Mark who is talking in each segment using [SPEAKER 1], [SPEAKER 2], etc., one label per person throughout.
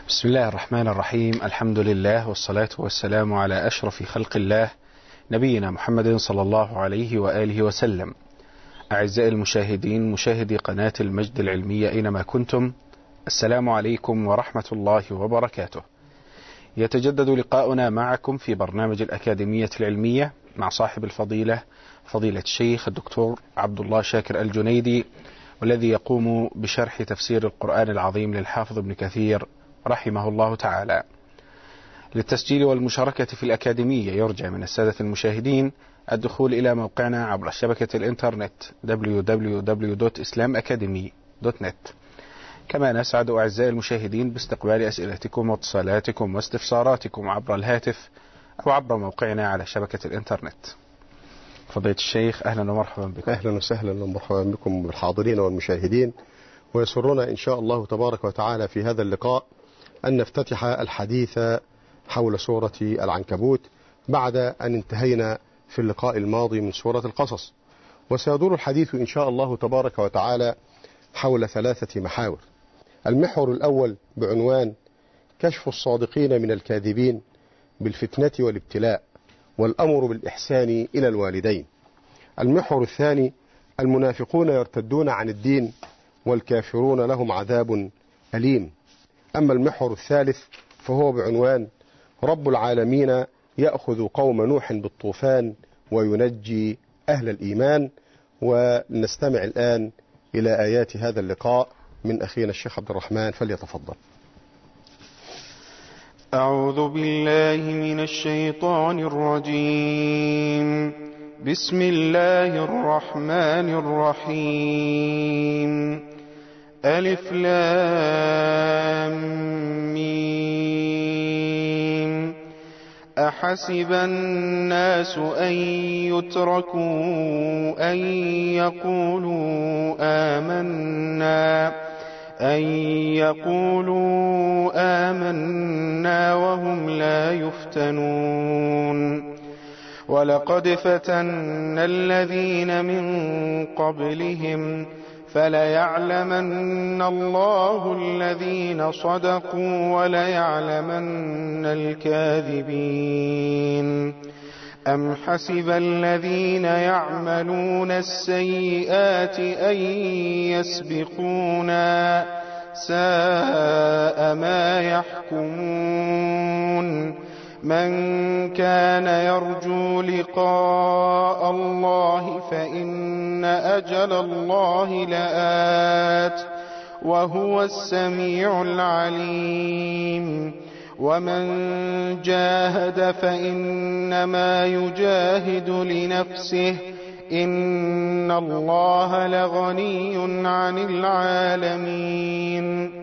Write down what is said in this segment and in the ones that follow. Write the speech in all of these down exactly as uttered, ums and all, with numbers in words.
[SPEAKER 1] بسم الله الرحمن الرحيم. الحمد لله والصلاة والسلام على أشرف خلق الله نبينا محمد صلى الله عليه وآله وسلم. أعزائي المشاهدين، مشاهدي قناة المجد العلمية أينما كنتم، السلام عليكم ورحمة الله وبركاته. يتجدد لقاؤنا معكم في برنامج الأكاديمية العلمية مع صاحب الفضيلة فضيلة الشيخ الدكتور عبد الله شاكر الجنيدي، والذي يقوم بشرح تفسير القرآن العظيم للحافظ ابن كثير رحمه الله تعالى. للتسجيل والمشاركة في الأكاديمية يرجى من السادة المشاهدين الدخول إلى موقعنا عبر شبكة الإنترنت دبليو دبليو دبليو دوت إسلام أكاديمي دوت نت. كما نسعد أعزائي المشاهدين باستقبال أسئلتكم واتصالاتكم واستفساراتكم عبر الهاتف أو عبر موقعنا على شبكة الإنترنت. فضيلة الشيخ، أهلا ومرحبا بكم.
[SPEAKER 2] أهلا وسهلا ومرحبا بكم بالحاضرين والمشاهدين، ويسرنا إن شاء الله تبارك وتعالى في هذا اللقاء أن نفتتح الحديث حول سورة العنكبوت بعد أن انتهينا في اللقاء الماضي من سورة القصص. وسيدور الحديث إن شاء الله تبارك وتعالى حول ثلاثة محاور. المحور الأول بعنوان كشف الصادقين من الكاذبين بالفتنة والابتلاء والأمر بالإحسان إلى الوالدين. المحور الثاني المنافقون يرتدون عن الدين والكافرون لهم عذاب أليم. أما المحور الثالث فهو بعنوان رب العالمين يأخذ قوم نوح بالطوفان وينجي أهل الإيمان. ونستمع الآن إلى آيات هذا اللقاء من أخينا الشيخ عبد الرحمن، فليتفضل.
[SPEAKER 3] أعوذ بالله من الشيطان الرجيم. بسم الله الرحمن الرحيم. ألف لام ميم. أحسب الناس أن يتركوا أن يقولوا آمنا أن يقولوا آمنا وهم لا يفتنون. ولقد فتنا الذين من قبلهم فليعلمن الله الذين صدقوا وليعلمن الكاذبين. أم حسب الذين يعملون السيئات أن يسبقونا ساء ما يحكمون. من كان يرجو لقاء الله فإن أجل الله لآت وهو السميع العليم. ومن جاهد فإنما يجاهد لنفسه إن الله لغني عن العالمين.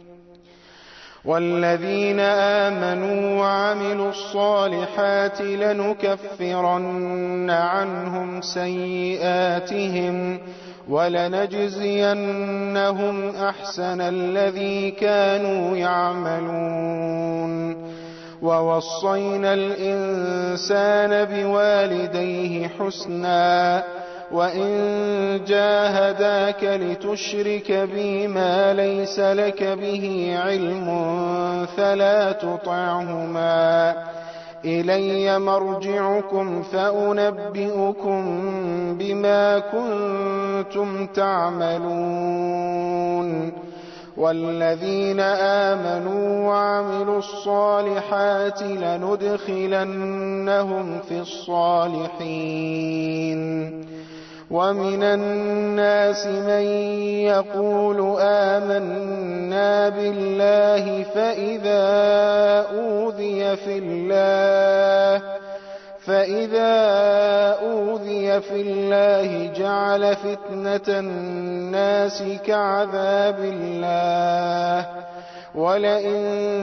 [SPEAKER 3] والذين آمنوا وعملوا الصالحات لنكفرن عنهم سيئاتهم ولنجزينهم أحسن الذي كانوا يعملون. ووصينا الإنسان بوالديه حسنا وإن جاهداك لتشرك بي ما ليس لك به علم فلا تطعهما إلي مرجعكم فأنبئكم بما كنتم تعملون. والذين آمنوا وعملوا الصالحات لندخلنهم في الصالحين. ومن الناس من يقول آمنا بالله فإذا أوذي في الله فإذا أوذي في الله جعل فتنة الناس كعذاب الله. ولئن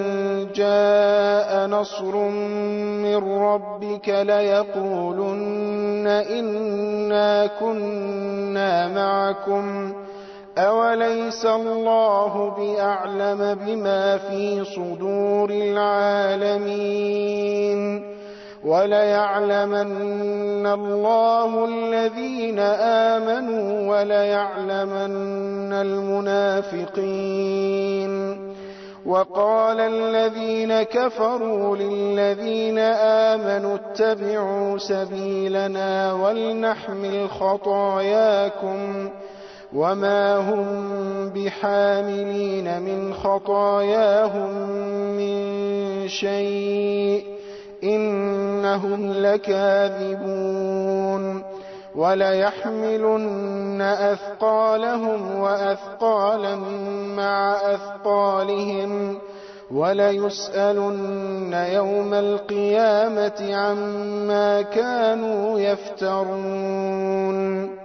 [SPEAKER 3] جاء نصر من ربك ليقولن إنا كنا معكم أوليس الله بأعلم بما في صدور العالمين. وليعلمن الله الذين آمنوا وليعلمن المنافقين. وقال الذين كفروا للذين آمنوا اتبعوا سبيلنا ولنحمل خطاياكم وما هم بحاملين من خطاياهم من شيء إنهم لكاذبون وليحملن أثقالهم وأثقالا مع أثقالهم وليسألن يوم القيامة عما كانوا يفترون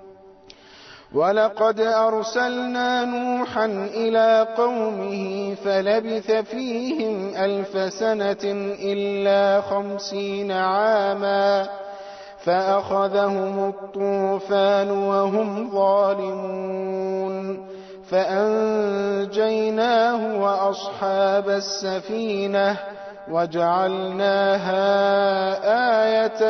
[SPEAKER 3] ولقد أرسلنا نوحا إلى قومه فلبث فيهم ألف سنة إلا خمسين عاما فأخذهم الطوفان وهم ظالمون فأنجيناه وأصحاب السفينة وجعلناها آية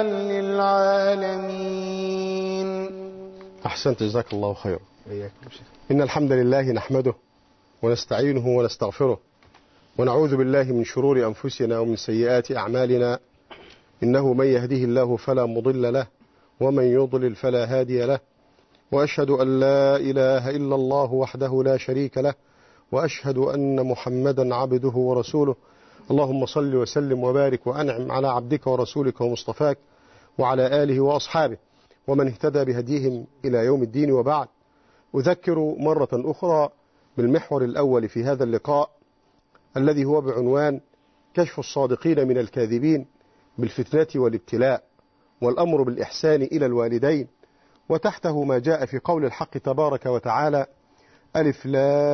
[SPEAKER 3] للعالمين.
[SPEAKER 2] أحسنت، جزاك الله خيرا. إن الحمد لله نحمده ونستعينه ونستغفره ونعوذ بالله من شرور أنفسنا ومن سيئات أعمالنا، إنه من يهده الله فلا مضل له ومن يضلل فلا هادي له، وأشهد أن لا إله إلا الله وحده لا شريك له، وأشهد أن محمدا عبده ورسوله. اللهم صل وسلم وبارك وأنعم على عبدك ورسولك ومصطفاك وعلى آله وأصحابه ومن اهتدى بهديهم إلى يوم الدين. وبعد، أذكر مرة أخرى بالمحور الأول في هذا اللقاء الذي هو بعنوان كشف الصادقين من الكاذبين بالفتنة والابتلاء والأمر بالإحسان إلى الوالدين، وتحته ما جاء في قول الحق تبارك وتعالى: ألف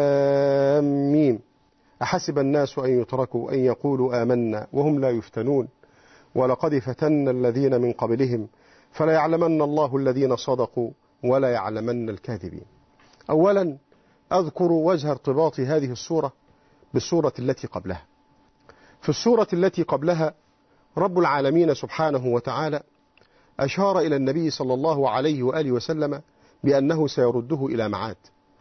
[SPEAKER 2] لام ميم أحسب الناس أن يتركوا أن يقولوا آمنا وهم لا يفتنون ولقد فتنا الذين من قبلهم فلا يعلمن الله الذين صدقوا ولا يعلمن الكاذبين. أولا أذكر وجه ارتباط هذه السورة بالسورة التي قبلها. في السورة التي قبلها رب العالمين سبحانه وتعالى أشار إلى النبي صلى الله عليه وآله وسلم بأنه سيرده إلى معاد،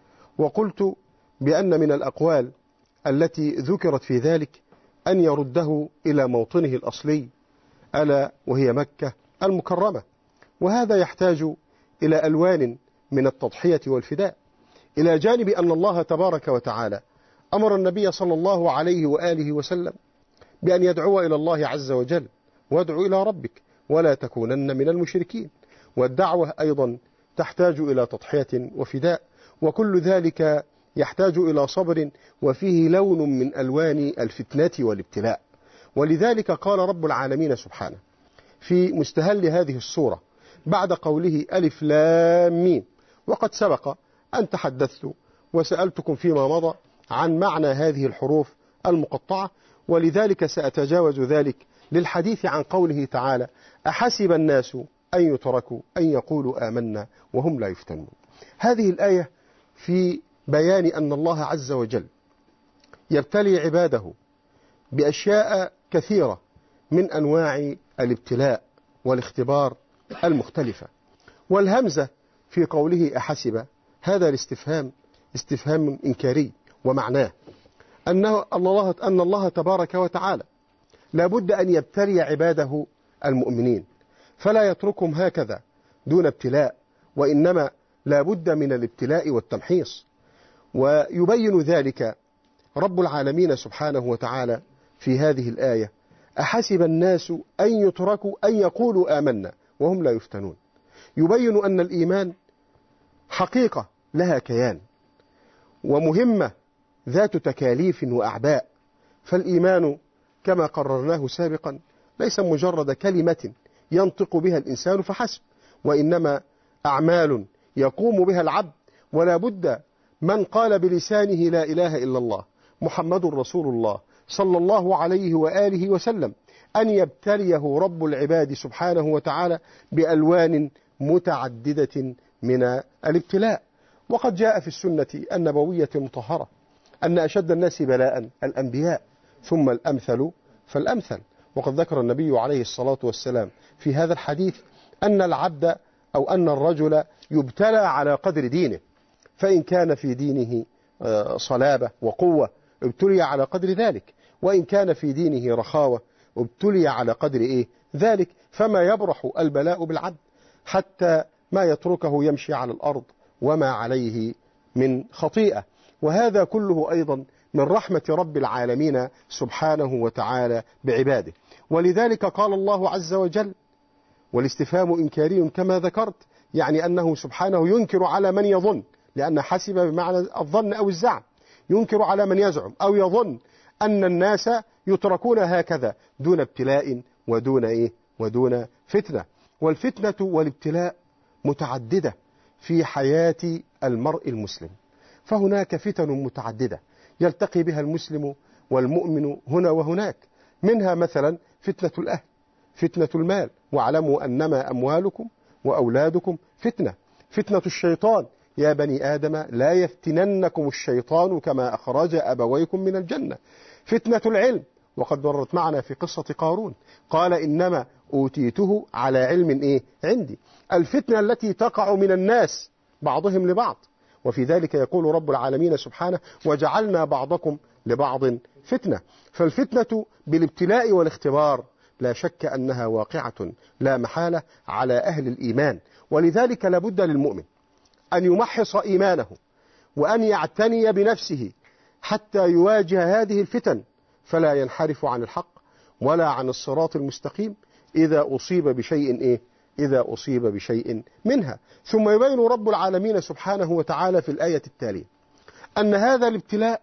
[SPEAKER 2] وقلت بأن من الأقوال التي ذكرت في ذلك أن يرده إلى موطنه الأصلي ألا وهي مكة المكرمة، وهذا يحتاج إلى ألوان من التضحية والفداء، إلى جانب أن الله تبارك وتعالى أمر النبي صلى الله عليه وآله وسلم بأن يدعو إلى الله عز وجل: وادعو إلى ربك ولا تكونن من المشركين. والدعوة أيضا تحتاج إلى تضحية وفداء، وكل ذلك يحتاج إلى صبر وفيه لون من ألوان الفتنة والابتلاء. ولذلك قال رب العالمين سبحانه في مستهل هذه السورة بعد قوله ألف لام ميم، وقد سبق أن تحدثت وسألتكم فيما مضى عن معنى هذه الحروف المقطعة، ولذلك سأتجاوز ذلك للحديث عن قوله تعالى: أحسب الناس أن يتركوا أن يقولوا آمنا وهم لا يفتنون. هذه الآية في بيان أن الله عز وجل يبتلي عباده بأشياء كثيرة من أنواع الابتلاء والاختبار المختلفة. والهمزة في قوله أحسب هذا الاستفهام استفهام إنكاري، ومعناه أنه الله أن الله تبارك وتعالى لابد أن يبتلي عباده المؤمنين، فلا يتركهم هكذا دون ابتلاء، وإنما لابد من الابتلاء والتمحيص. ويبين ذلك رب العالمين سبحانه وتعالى في هذه الآية: أحسب الناس أن يتركوا أن يقولوا آمنا وهم لا يفتنون. يبين أن الإيمان حقيقة لها كيان ومهمة ذات تكاليف وأعباء، فالإيمان كما قررناه سابقا ليس مجرد كلمة ينطق بها الإنسان فحسب، وإنما أعمال يقوم بها العبد. ولا بد من قال بلسانه لا إله إلا الله محمد رسول الله صلى الله عليه وآله وسلم أن يبتليه رب العباد سبحانه وتعالى بألوان متعددة من الابتلاء. وقد جاء في السنة النبوية المطهرة أن أشد الناس بلاء الأنبياء ثم الأمثل فالأمثل. وقد ذكر النبي عليه الصلاة والسلام في هذا الحديث أن العبد أو أن الرجل يبتلى على قدر دينه، فإن كان في دينه صلابة وقوة ابتلي على قدر ذلك، وإن كان في دينه رخاوة ابتلي على قدر إيه ذلك. فما يبرح البلاء بالعبد حتى ما يتركه يمشي على الأرض وما عليه من خطيئة. وهذا كله أيضا من رحمة رب العالمين سبحانه وتعالى بعباده. ولذلك قال الله عز وجل، والاستفهام إنكاري كما ذكرت، يعني أنه سبحانه ينكر على من يظن، لأن حسب بمعنى الظن أو الزعم، ينكر على من يزعم أو يظن أن الناس يتركون هكذا دون ابتلاء ودون إيه ودون فتنة. والفتنة والابتلاء متعددة في حياة المرء المسلم، فهناك فتن متعددة يلتقي بها المسلم والمؤمن هنا وهناك، منها مثلا فتنة الأهل، فتنة المال، واعلموا أنما أموالكم وأولادكم فتنة، فتنة الشيطان، يا بني آدم لا يفتننكم الشيطان كما أخرج أبويكم من الجنة، فتنة العلم، وقد مرت معنا في قصة قارون قال إنما أوتيته على علم إيه عندي، الفتنة التي تقع من الناس بعضهم لبعض، وفي ذلك يقول رب العالمين سبحانه وجعلنا بعضكم لبعض فتنة. فالفتنة بالابتلاء والاختبار لا شك أنها واقعة لا محالة على أهل الإيمان، ولذلك لابد للمؤمن أن يمحص إيمانه وأن يعتني بنفسه حتى يواجه هذه الفتن، فلا ينحرف عن الحق ولا عن الصراط المستقيم إذا أصيب بشيء إيه؟ إذا أصيب بشيء منها. ثم يبين رب العالمين سبحانه وتعالى في الآية التالية أن هذا الابتلاء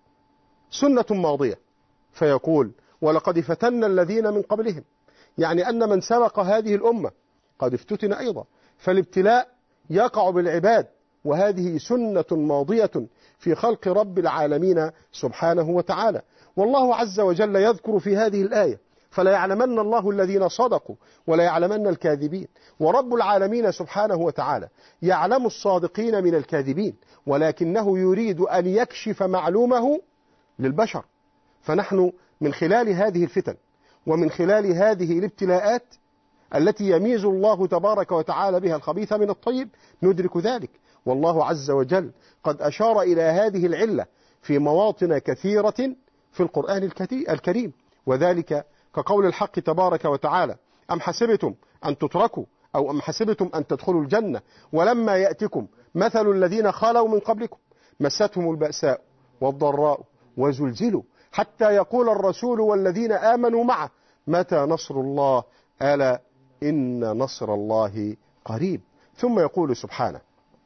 [SPEAKER 2] سنة ماضية، فيقول ولقد فتنا الذين من قبلهم، يعني أن من سبق هذه الأمة قد افتتن أيضا، فالابتلاء يقع بالعباد، وهذه سنة ماضية في خلق رب العالمين سبحانه وتعالى. والله عز وجل يذكر في هذه الآية فلا يعلمن الله الذين صدقوا ولا يعلمن الكاذبين، ورب العالمين سبحانه وتعالى يعلم الصادقين من الكاذبين، ولكنه يريد أن يكشف معلومه للبشر. فنحن من خلال هذه الفتن ومن خلال هذه الابتلاءات التي يميز الله تبارك وتعالى بها الخبيث من الطيب ندرك ذلك، والله عز وجل قد أشار إلى هذه العلة في مواطن كثيرة في القرآن الكريم، وذلك كقول الحق تبارك وتعالى أم حسبتم أن تتركوا أو أم حسبتم أن تدخلوا الجنة ولما يأتكم مثل الذين خلوا من قبلكم مستهم البأساء والضراء وزلزلوا حتى يقول الرسول والذين آمنوا معه متى نصر الله ألا إن نصر الله قريب. ثم يقول سبحانه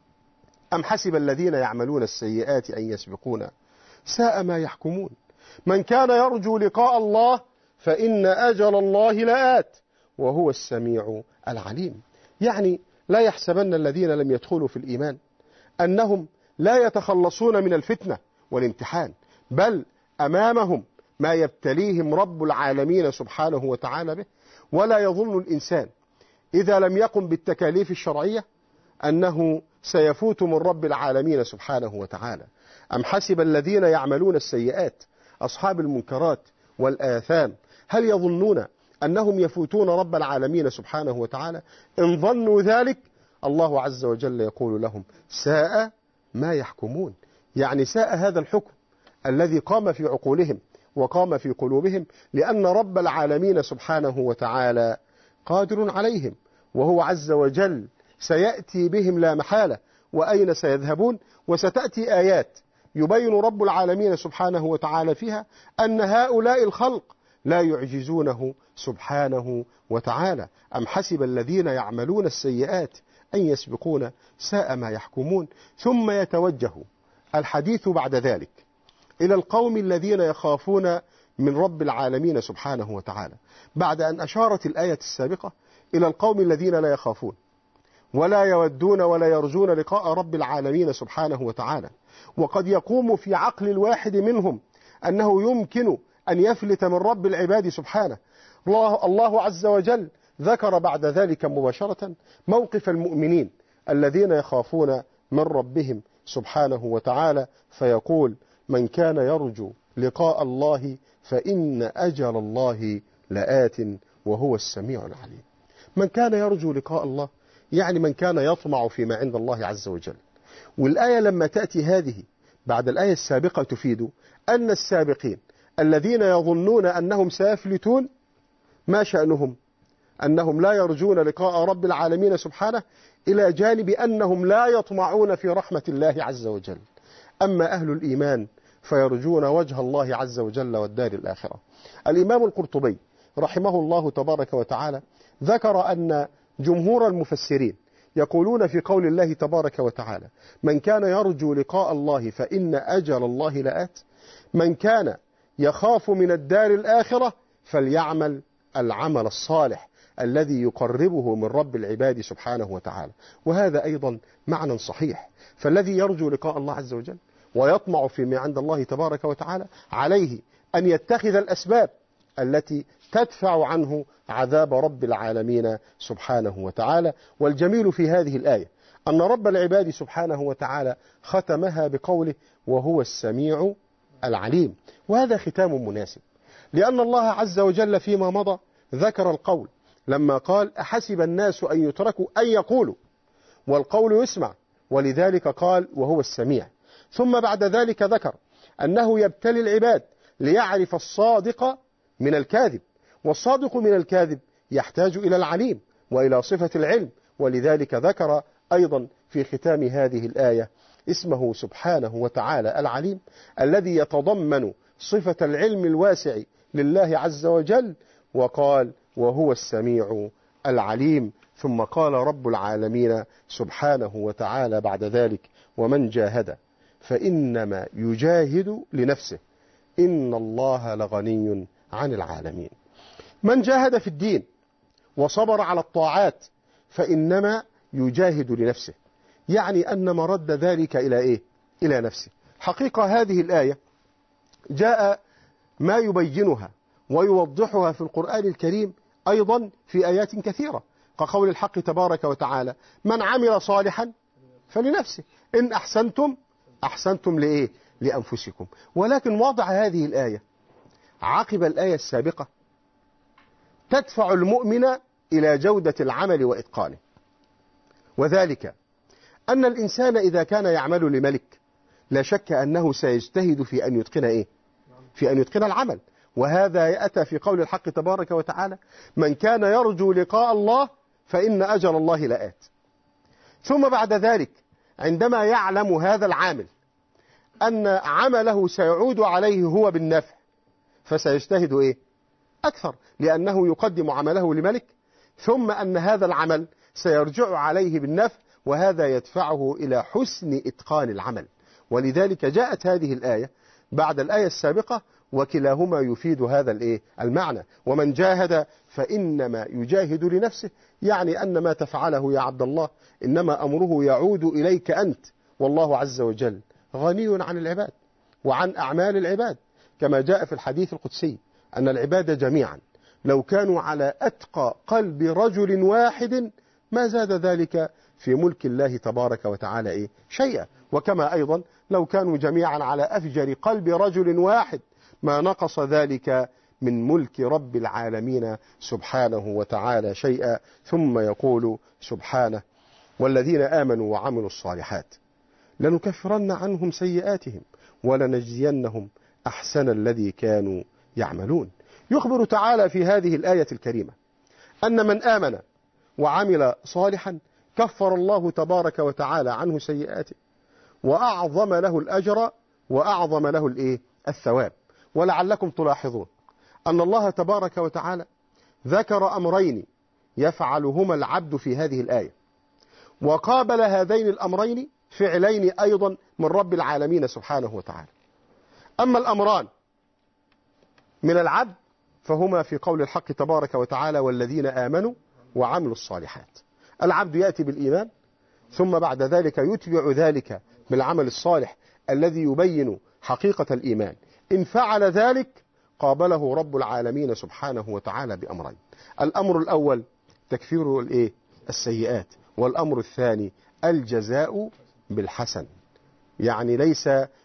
[SPEAKER 2] أم حسب الذين يعملون السيئات أن يسبقونا ساء ما يحكمون من كان يرجو لقاء الله فإن أجل الله لآت وهو السميع العليم. يعني لا يحسبن الذين لم يدخلوا في الإيمان أنهم لا يتخلصون من الفتنة والامتحان، بل أمامهم ما يبتليهم رب العالمين سبحانه وتعالى به. ولا يظن الإنسان إذا لم يقم بالتكاليف الشرعية أنه سيفوت من رب العالمين سبحانه وتعالى. أم حسب الذين يعملون السيئات أصحاب المنكرات والآثام هل يظنون أنهم يفوتون رب العالمين سبحانه وتعالى؟ إن ظنوا ذلك الله عز وجل يقول لهم ساء ما يحكمون، يعني ساء هذا الحكم الذي قام في عقولهم وقام في قلوبهم، لأن رب العالمين سبحانه وتعالى قادر عليهم، وهو عز وجل سيأتي بهم لا محالة، وأين سيذهبون؟ وستأتي آيات يبين رب العالمين سبحانه وتعالى فيها أن هؤلاء الخلق لا يعجزونه سبحانه وتعالى. أم حسب الذين يعملون السيئات أن يسبقون ساء ما يحكمون. ثم يتوجه الحديث بعد ذلك إلى القوم الذين يخافون من رب العالمين سبحانه وتعالى، بعد أن أشارت الآية السابقة إلى القوم الذين لا يخافون ولا يودون ولا يرجون لقاء رب العالمين سبحانه وتعالى. وقد يقوم في عقل الواحد منهم أنه يمكن أن يفلت من رب العباد سبحانه. الله, الله عز وجل ذكر بعد ذلك مباشرة موقف المؤمنين الذين يخافون من ربهم سبحانه وتعالى، فيقول من كان يرجو لقاء الله فإن أجل الله لآت وهو السميع العليم. من كان يرجو لقاء الله يعني من كان يطمع فيما عند الله عز وجل. والآية لما تأتي هذه بعد الآية السابقة تفيد أن السابقين الذين يظنون أنهم سيفلتون ما شأنهم؟ أنهم لا يرجون لقاء رب العالمين سبحانه، إلى جانب أنهم لا يطمعون في رحمة الله عز وجل. أما أهل الإيمان فيرجون وجه الله عز وجل والدار الآخرة. الإمام القرطبي رحمه الله تبارك وتعالى ذكر أن جمهور المفسرين يقولون في قول الله تبارك وتعالى: من كان يرجو لقاء الله فإن أجل الله لآت، من كان يخاف من الدار الآخرة فليعمل العمل الصالح الذي يقربه من رب العباد سبحانه وتعالى. وهذا أيضا معنى صحيح. فالذي يرجو لقاء الله عز وجل ويطمع فيما عند الله تبارك وتعالى عليه أن يتخذ الأسباب التي تدفع عنه عذاب رب العالمين سبحانه وتعالى. والجميل في هذه الآية أن رب العباد سبحانه وتعالى ختمها بقوله: وهو السميع العليم. وهذا ختام مناسب، لأن الله عز وجل فيما مضى ذكر القول لما قال: أحسب الناس أن يتركوا أن يقولوا، والقول يسمع، ولذلك قال: وهو السميع. ثم بعد ذلك ذكر أنه يبتلي العباد ليعرف الصادق من الكاذب، والصادق من الكاذب يحتاج إلى العليم وإلى صفة العلم. ولذلك ذكر أيضا في ختام هذه الآية اسمه سبحانه وتعالى العليم، الذي يتضمن صفة العلم الواسع لله عز وجل، وقال: وهو السميع العليم. ثم قال رب العالمين سبحانه وتعالى بعد ذلك: ومن جاهد فإنما يجاهد لنفسه إن الله لغني عن العالمين. من جاهد في الدين وصبر على الطاعات فإنما يجاهد لنفسه، يعني أن مرد ذلك إلى إيه؟ إلى نفسه. حقيقة هذه الآية جاء ما يبينها ويوضحها في القرآن الكريم أيضا في آيات كثيرة، كقول الحق تبارك وتعالى: من عمل صالحا فلنفسه إن أحسنتم أحسنتم لإيه؟ لأنفسكم. ولكن وضع هذه الآية عقب الآية السابقة تدفع المؤمن إلى جودة العمل وإتقانه، وذلك أن الإنسان إذا كان يعمل لملك لا شك أنه سيجتهد في أن يتقن إيه؟ في أن يتقن العمل. وهذا يأتى في قول الحق تبارك وتعالى: من كان يرجو لقاء الله فإن أجل الله لآت. ثم بعد ذلك عندما يعلم هذا العامل أن عمله سيعود عليه هو بالنفع فسيجتهد إيه؟ أكثر، لأنه يقدم عمله لملك، ثم أن هذا العمل سيرجع عليه بالنفع، وهذا يدفعه إلى حسن إتقان العمل. ولذلك جاءت هذه الآية بعد الآية السابقة، وكلاهما يفيد هذا الإيه؟ المعنى. ومن جاهد فإنما يجاهد لنفسه، يعني أن ما تفعله يا عبد الله إنما أمره يعود إليك أنت، والله عز وجل غني عن العباد وعن أعمال العباد، كما جاء في الحديث القدسي أن العباد جميعا لو كانوا على أتقى قلب رجل واحد ما زاد ذلك في ملك الله تبارك وتعالى إيه؟ شيئا. وكما أيضا لو كانوا جميعا على أفجر قلب رجل واحد ما نقص ذلك من ملك رب العالمين سبحانه وتعالى شيئا. ثم يقول سبحانه: والذين آمنوا وعملوا الصالحات لنكفرن عنهم سيئاتهم ولنجزينهم أحسن الذي كانوا يعملون. يخبر تعالى في هذه الآية الكريمة أن من آمن وعمل صالحا كفر الله تبارك وتعالى عنه سيئاته وأعظم له الأجر وأعظم له الإيه؟ الثواب. ولعلكم تلاحظون أن الله تبارك وتعالى ذكر أمرين يفعلهما العبد في هذه الآية، وقابل هذين الأمرين فعلين أيضا من رب العالمين سبحانه وتعالى. أما الأمران من العبد فهما في قول الحق تبارك وتعالى: والذين آمنوا وعملوا الصالحات. العبد يأتي بالإيمان ثم بعد ذلك يتبع ذلك بالعمل الصالح الذي يبين حقيقة الإيمان. إن فعل ذلك قابله رب العالمين سبحانه وتعالى بأمرين: الأمر الأول تكفير الإيه؟ السيئات، والأمر الثاني الجزاء بالحسن، يعني ليس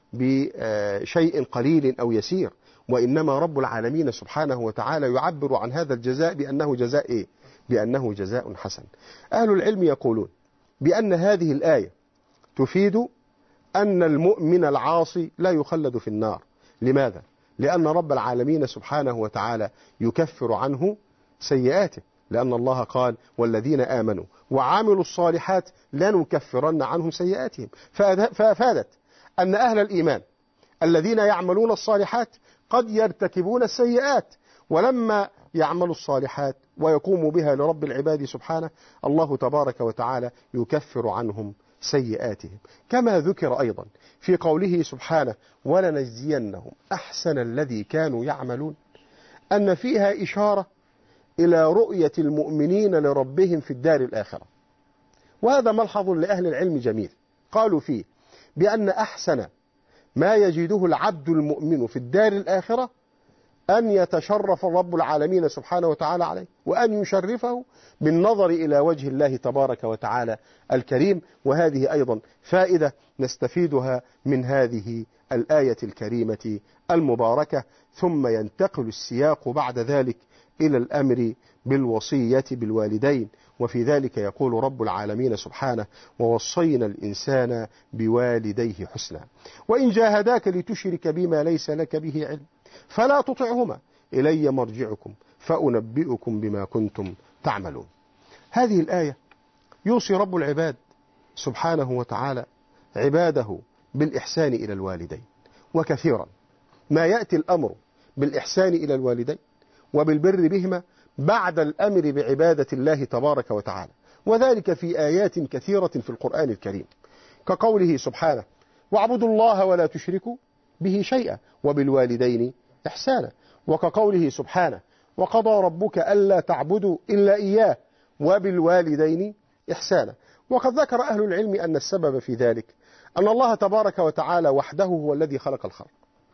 [SPEAKER 2] بشيء قليل أو يسير، وإنما رب العالمين سبحانه وتعالى يعبر عن هذا الجزاء بأنه جزاء إيه؟ بأنه جزاء حسن. أهل العلم يقولون بأن هذه الآية تفيد أن المؤمن العاصي لا يخلد في النار. لماذا؟ لأن رب العالمين سبحانه وتعالى يكفر عنه سيئاته، لأن الله قال والذين آمنوا وعملوا الصالحات لنكفرن عنهم سيئاتهم، فأفادت أن أهل الإيمان الذين يعملون الصالحات قد يرتكبون السيئات، ولما يعملوا الصالحات ويقوموا بها لرب العباد سبحانه، الله تبارك وتعالى يكفر عنهم سيئاتهم. كما ذكر أيضا في قوله سبحانه ولنجزينهم أحسن الذي كانوا يعملون، أن فيها إشارة إلى رؤية المؤمنين لربهم في الدار الآخرة. وهذا ملحظ لأهل العلم جميل، قالوا فيه بأن أحسن ما يجده العبد المؤمن في الدار الآخرة أن يتشرف رب العالمين سبحانه وتعالى عليه، وأن يشرفه بالنظر إلى وجه الله تبارك وتعالى الكريم. وهذه أيضا فائدة نستفيدها من هذه الآية الكريمة المباركة. ثم ينتقل السياق بعد ذلك إلى الأمر بالوصية بالوالدين، وفي ذلك يقول رب العالمين سبحانه ووصينا الإنسان بوالديه حسنا وإن جاهداك لتشرك بما ليس لك به علم فلا تطعهما إلي مرجعكم فأنبئكم بما كنتم تعملون. هذه الآية يوصي رب العباد سبحانه وتعالى عباده بالإحسان إلى الوالدين، وكثيرا ما يأتي الأمر بالإحسان إلى الوالدين وبالبر بهما بعد الأمر بعبادة الله تبارك وتعالى، وذلك في آيات كثيرة في القرآن الكريم، كقوله سبحانه واعبدوا الله ولا تشركوا به شيئا وبالوالدين إحسانا، وكقوله سبحانه وقضى ربك ألا تعبدوا إلا إياه وبالوالدين إحسانا. وقد ذكر أهل العلم أن السبب في ذلك أن الله تبارك وتعالى وحده هو الذي خلق الخلق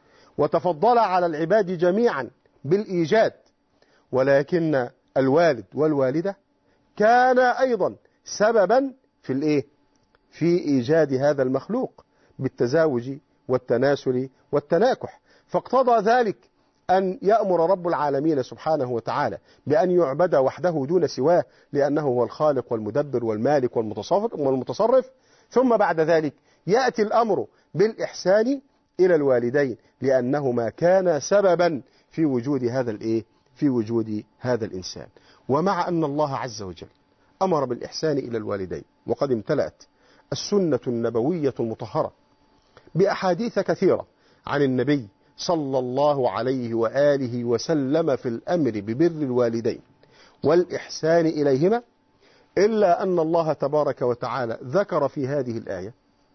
[SPEAKER 2] وتفضل على العباد جميعا بالإيجاد، ولكن الوالد والوالدة كان أيضا سببا في الإيه؟ في إيجاد هذا المخلوق بالتزاوج والتناسل والتناكح، فاقتضى ذلك أن يأمر رب العالمين سبحانه وتعالى بأن يعبد وحده دون سواه، لأنه هو الخالق والمدبر والمالك والمتصرف. ثم بعد ذلك يأتي الأمر بالإحسان إلى الوالدين لأنهما كانا سببا في وجود هذا الإيه؟ في وجود هذا الإنسان. ومع أن الله عز وجل أمر بالإحسان إلى الوالدين، وقد امتلأت السنة النبوية المطهرة بأحاديث كثيرة عن النبي صلى الله عليه وآله وسلم في الأمر ببر الوالدين والإحسان إليهما، إلا أن الله تبارك وتعالى ذكر في هذه الآية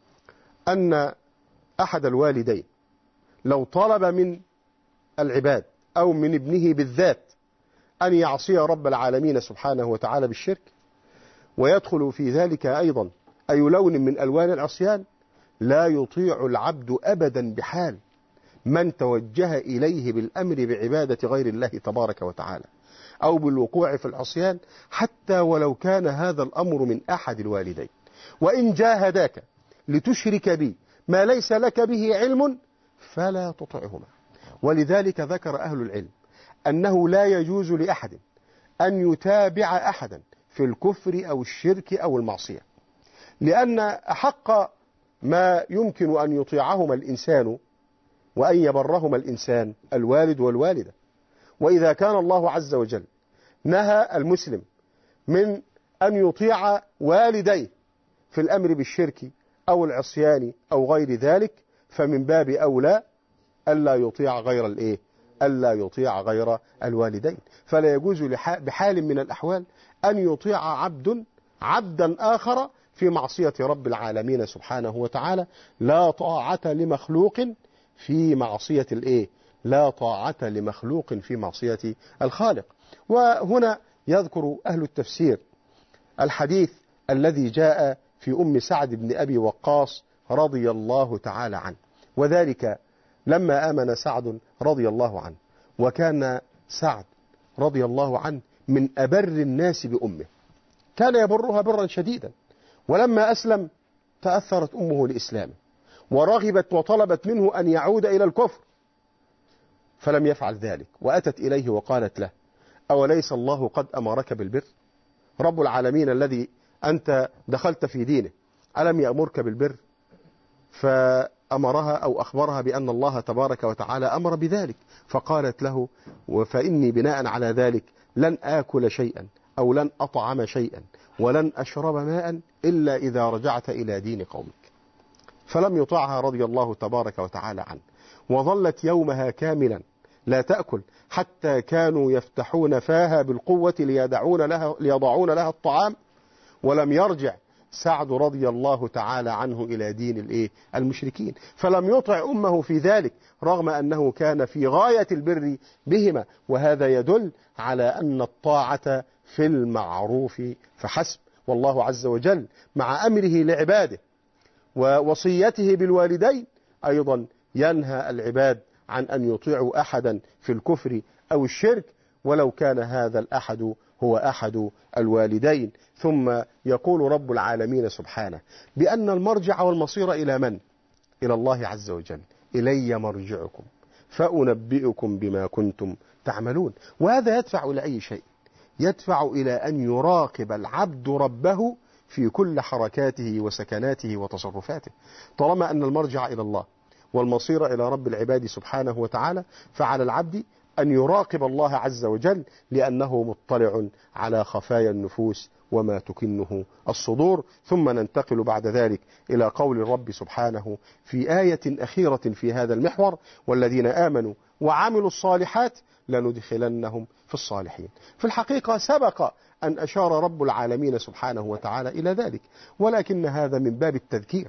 [SPEAKER 2] أن أحد الوالدين لو طلب من العباد أو من ابنه بالذات أن يعصي رب العالمين سبحانه وتعالى بالشرك، ويدخل في ذلك أيضا أي لون من ألوان العصيان، لا يطيع العبد أبدا بحال من توجه إليه بالأمر بعبادة غير الله تبارك وتعالى أو بالوقوع في العصيان، حتى ولو كان هذا الأمر من أحد الوالدين. وإن جاهداك لتشرك بي ما ليس لك به علم فلا تطعهما. ولذلك ذكر أهل العلم أنه لا يجوز لأحد أن يتابع أحدا في الكفر أو الشرك أو المعصية، لأن أحق ما يمكن أن يطيعهما الإنسان وأن يبرهما الإنسان الوالد والوالدة. وإذا كان الله عز وجل نهى المسلم من أن يطيع والديه في الأمر بالشرك أو العصيان أو غير ذلك، فمن باب أولى ألا يطيع غير الإيه؟ ألا يطيع غير الوالدين. فلا يجوز بحال من الأحوال أن يطيع عبد عبدا آخر في معصية رب العالمين سبحانه وتعالى. لا طاعة لمخلوق في معصية الإيه؟ لا طاعة لمخلوق في معصية الخالق. وهنا يذكر أهل التفسير الحديث الذي جاء في أم سعد بن أبي وقاص رضي الله تعالى عنه، وذلك لما آمن سعد رضي الله عنه، وكان سعد رضي الله عنه من أبر الناس بأمه، كان يبرها برا شديدا، ولما أسلم تأثرت أمه لإسلامه ورغبت وطلبت منه أن يعود إلى الكفر، فلم يفعل ذلك، وأتت إليه وقالت له أوليس الله قد أمرك بالبر؟ رب العالمين الذي أنت دخلت في دينه ألم يأمرك بالبر؟ فأمرها أو أخبرها بأن الله تبارك وتعالى أمر بذلك، فقالت له: فإني بناء على ذلك لن آكل شيئا أو لن أطعم شيئا ولن أشرب ماء إلا إذا رجعت إلى دين قومك. فلم يطعها رضي الله تبارك وتعالى عنه، وظلت يومها كاملا لا تأكل حتى كانوا يفتحون فاها بالقوة ليدعون لها ليضعون لها الطعام، ولم يرجع سعد رضي الله تعالى عنه إلى دين الإيه؟ المشركين، فلم يطع أمه في ذلك رغم أنه كان في غاية البر بهما. وهذا يدل على أن الطاعة في المعروف فحسب، والله عز وجل مع أمره لعباده ووصيته بالوالدين أيضا ينهى العباد عن أن يطيعوا أحدا في الكفر أو الشرك ولو كان هذا الأحد هو أحد الوالدين. ثم يقول رب العالمين سبحانه بأن المرجع والمصير إلى من؟ إلى الله عز وجل. إلي مرجعكم فأنبئكم بما كنتم تعملون. وهذا يدفع إلى أي شيء؟ يدفع إلى أن يراقب العبد ربه في كل حركاته وسكناته وتصرفاته. طالما أن المرجع إلى الله والمصير إلى رب العباد سبحانه وتعالى، فعلى العبد أن يراقب الله عز وجل، لأنه مطلع على خفايا النفوس وما تكنه الصدور. ثم ننتقل بعد ذلك إلى قول الرب سبحانه في آية أخيرة في هذا المحور: والذين آمنوا وعملوا الصالحات لندخلنهم في الصالحين. في الحقيقة سبق أن أشار رب العالمين سبحانه وتعالى إلى ذلك، ولكن هذا من باب التذكير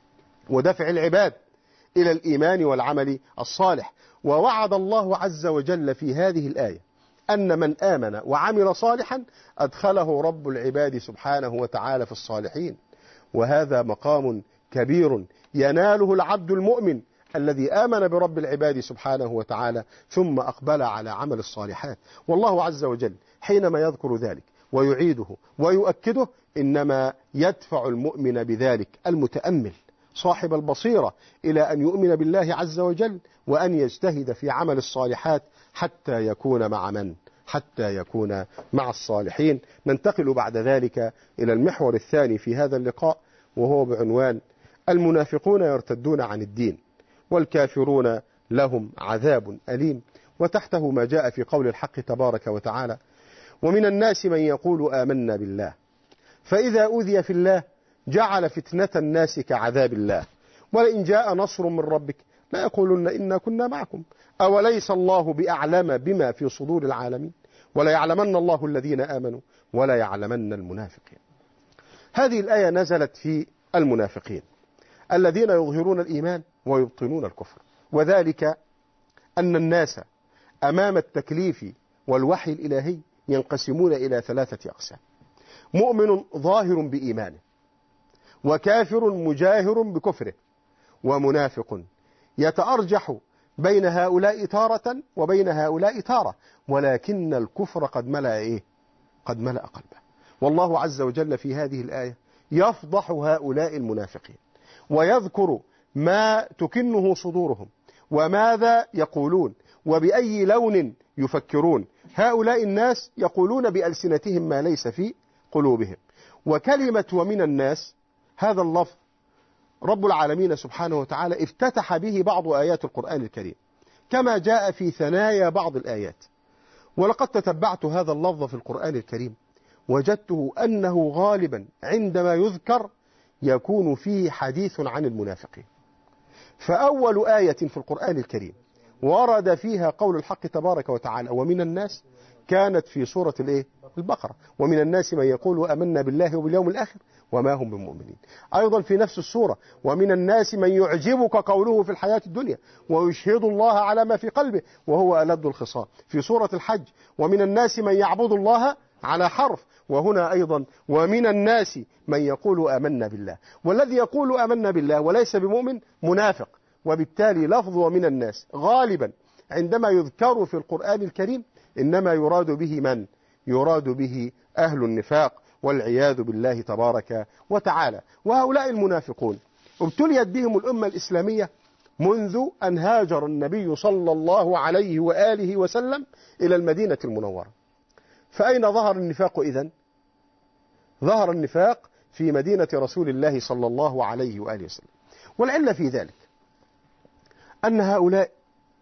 [SPEAKER 2] ودفع العباد إلى الإيمان والعمل الصالح. ووعد الله عز وجل في هذه الآية أن من آمن وعمل صالحا أدخله رب العباد سبحانه وتعالى في الصالحين. وهذا مقام كبير يناله العبد المؤمن الذي آمن برب العباد سبحانه وتعالى ثم أقبل على عمل الصالحات. والله عز وجل حينما يذكر ذلك ويعيده ويؤكده إنما يدفع المؤمن بذلك المتأمل صاحب البصيرة إلى أن يؤمن بالله عز وجل وأن يجتهد في عمل الصالحات حتى يكون مع من؟ حتى يكون مع الصالحين. ننتقل بعد ذلك إلى المحور الثاني في هذا اللقاء، وهو بعنوان: المنافقون يرتدون عن الدين والكافرون لهم عذاب أليم. وتحته ما جاء في قول الحق تبارك وتعالى: ومن الناس من يقول آمنا بالله فإذا أوذي في الله جعل فتنة الناس كعذاب الله ولئن جاء نصر من ربك لا يقولن إنا كنا معكم أوليس الله بأعلم بما في صدور العالمين ولا يعلمن الله الذين آمنوا ولا يعلمن المنافقين. هذه الآية نزلت في المنافقين الذين يظهرون الإيمان ويبطنون الكفر، وذلك أن الناس أمام التكليف والوحي الإلهي ينقسمون إلى ثلاثة أقسام: مؤمن ظاهر بإيمانه، وكافر مجاهر بكفره، ومنافق يتأرجح بين هؤلاء تارة وبين هؤلاء تارة، ولكن الكفر قد ملأ إيه؟ قد ملأ قلبه. والله عز وجل في هذه الآية يفضح هؤلاء المنافقين ويذكر ما تكنه صدورهم وماذا يقولون وبأي لون يفكرون. هؤلاء الناس يقولون بألسنتهم ما ليس في قلوبهم. وكلمة ومن الناس هذا اللفظ رب العالمين سبحانه وتعالى افتتح به بعض آيات القرآن الكريم كما جاء في ثنايا بعض الآيات. ولقد تتبعت هذا اللفظ في القرآن الكريم وجدته أنه غالبا عندما يذكر يكون فيه حديث عن المنافقين. فأول آية في القرآن الكريم ورد فيها قول الحق تبارك وتعالى ومن الناس كانت في سورة الإيه؟ البقرة: ومن الناس من يقول آمنا بالله وباليوم الآخر وما هم بمؤمنين. أيضا في نفس السورة: ومن الناس من يعجبك قوله في الحياة الدنيا ويشهد الله على ما في قلبه وهو ألد الخصام. في سورة الحج: ومن الناس من يعبد الله على حرف. وهنا أيضا: ومن الناس من يقول آمنا بالله. والذي يقول آمنا بالله وليس بمؤمن منافق. وبالتالي لفظ ومن الناس غالبا عندما يذكر في القرآن الكريم إنما يراد به من؟ يراد به أهل النفاق والعياذ بالله تبارك وتعالى. وهؤلاء المنافقون ابتليت بهم الأمة الإسلامية منذ أن هاجر النبي صلى الله عليه وآله وسلم إلى المدينة المنورة. فأين ظهر النفاق إذن؟ ظهر النفاق في مدينة رسول الله صلى الله عليه وآله وسلم. والعلة في ذلك أن هؤلاء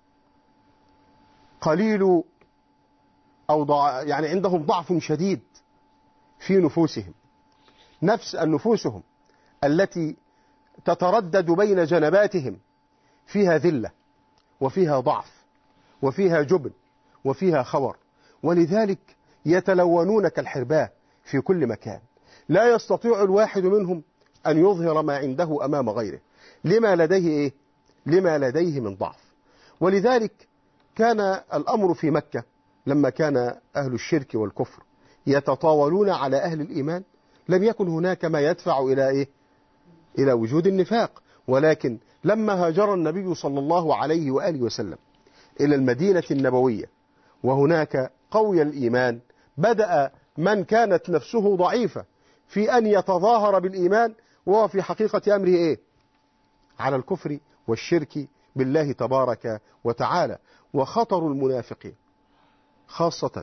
[SPEAKER 2] قليل أو ضع يعني عندهم ضعف شديد في نفوسهم، نفس نفوسهم التي تتردد بين جنباتهم فيها ذلة وفيها ضعف وفيها جبن وفيها خور، ولذلك يتلونون كالحرباء في كل مكان. لا يستطيع الواحد منهم أن يظهر ما عنده أمام غيره، لما لديه إيه؟ لما لديه من ضعف. ولذلك كان الأمر في مكة لما كان أهل الشرك والكفر يتطاولون على أهل الإيمان، لم يكن هناك ما يدفع إلى إيه؟ إلى وجود النفاق. ولكن لما هاجر النبي صلى الله عليه وآله وسلم إلى المدينة النبوية وهناك قوي الإيمان، بدأ من كانت نفسه ضعيفة في أن يتظاهر بالإيمان وهو في حقيقة أمره إيه؟ على الكفر والشرك بالله تبارك وتعالى. وخطر المنافقين خاصة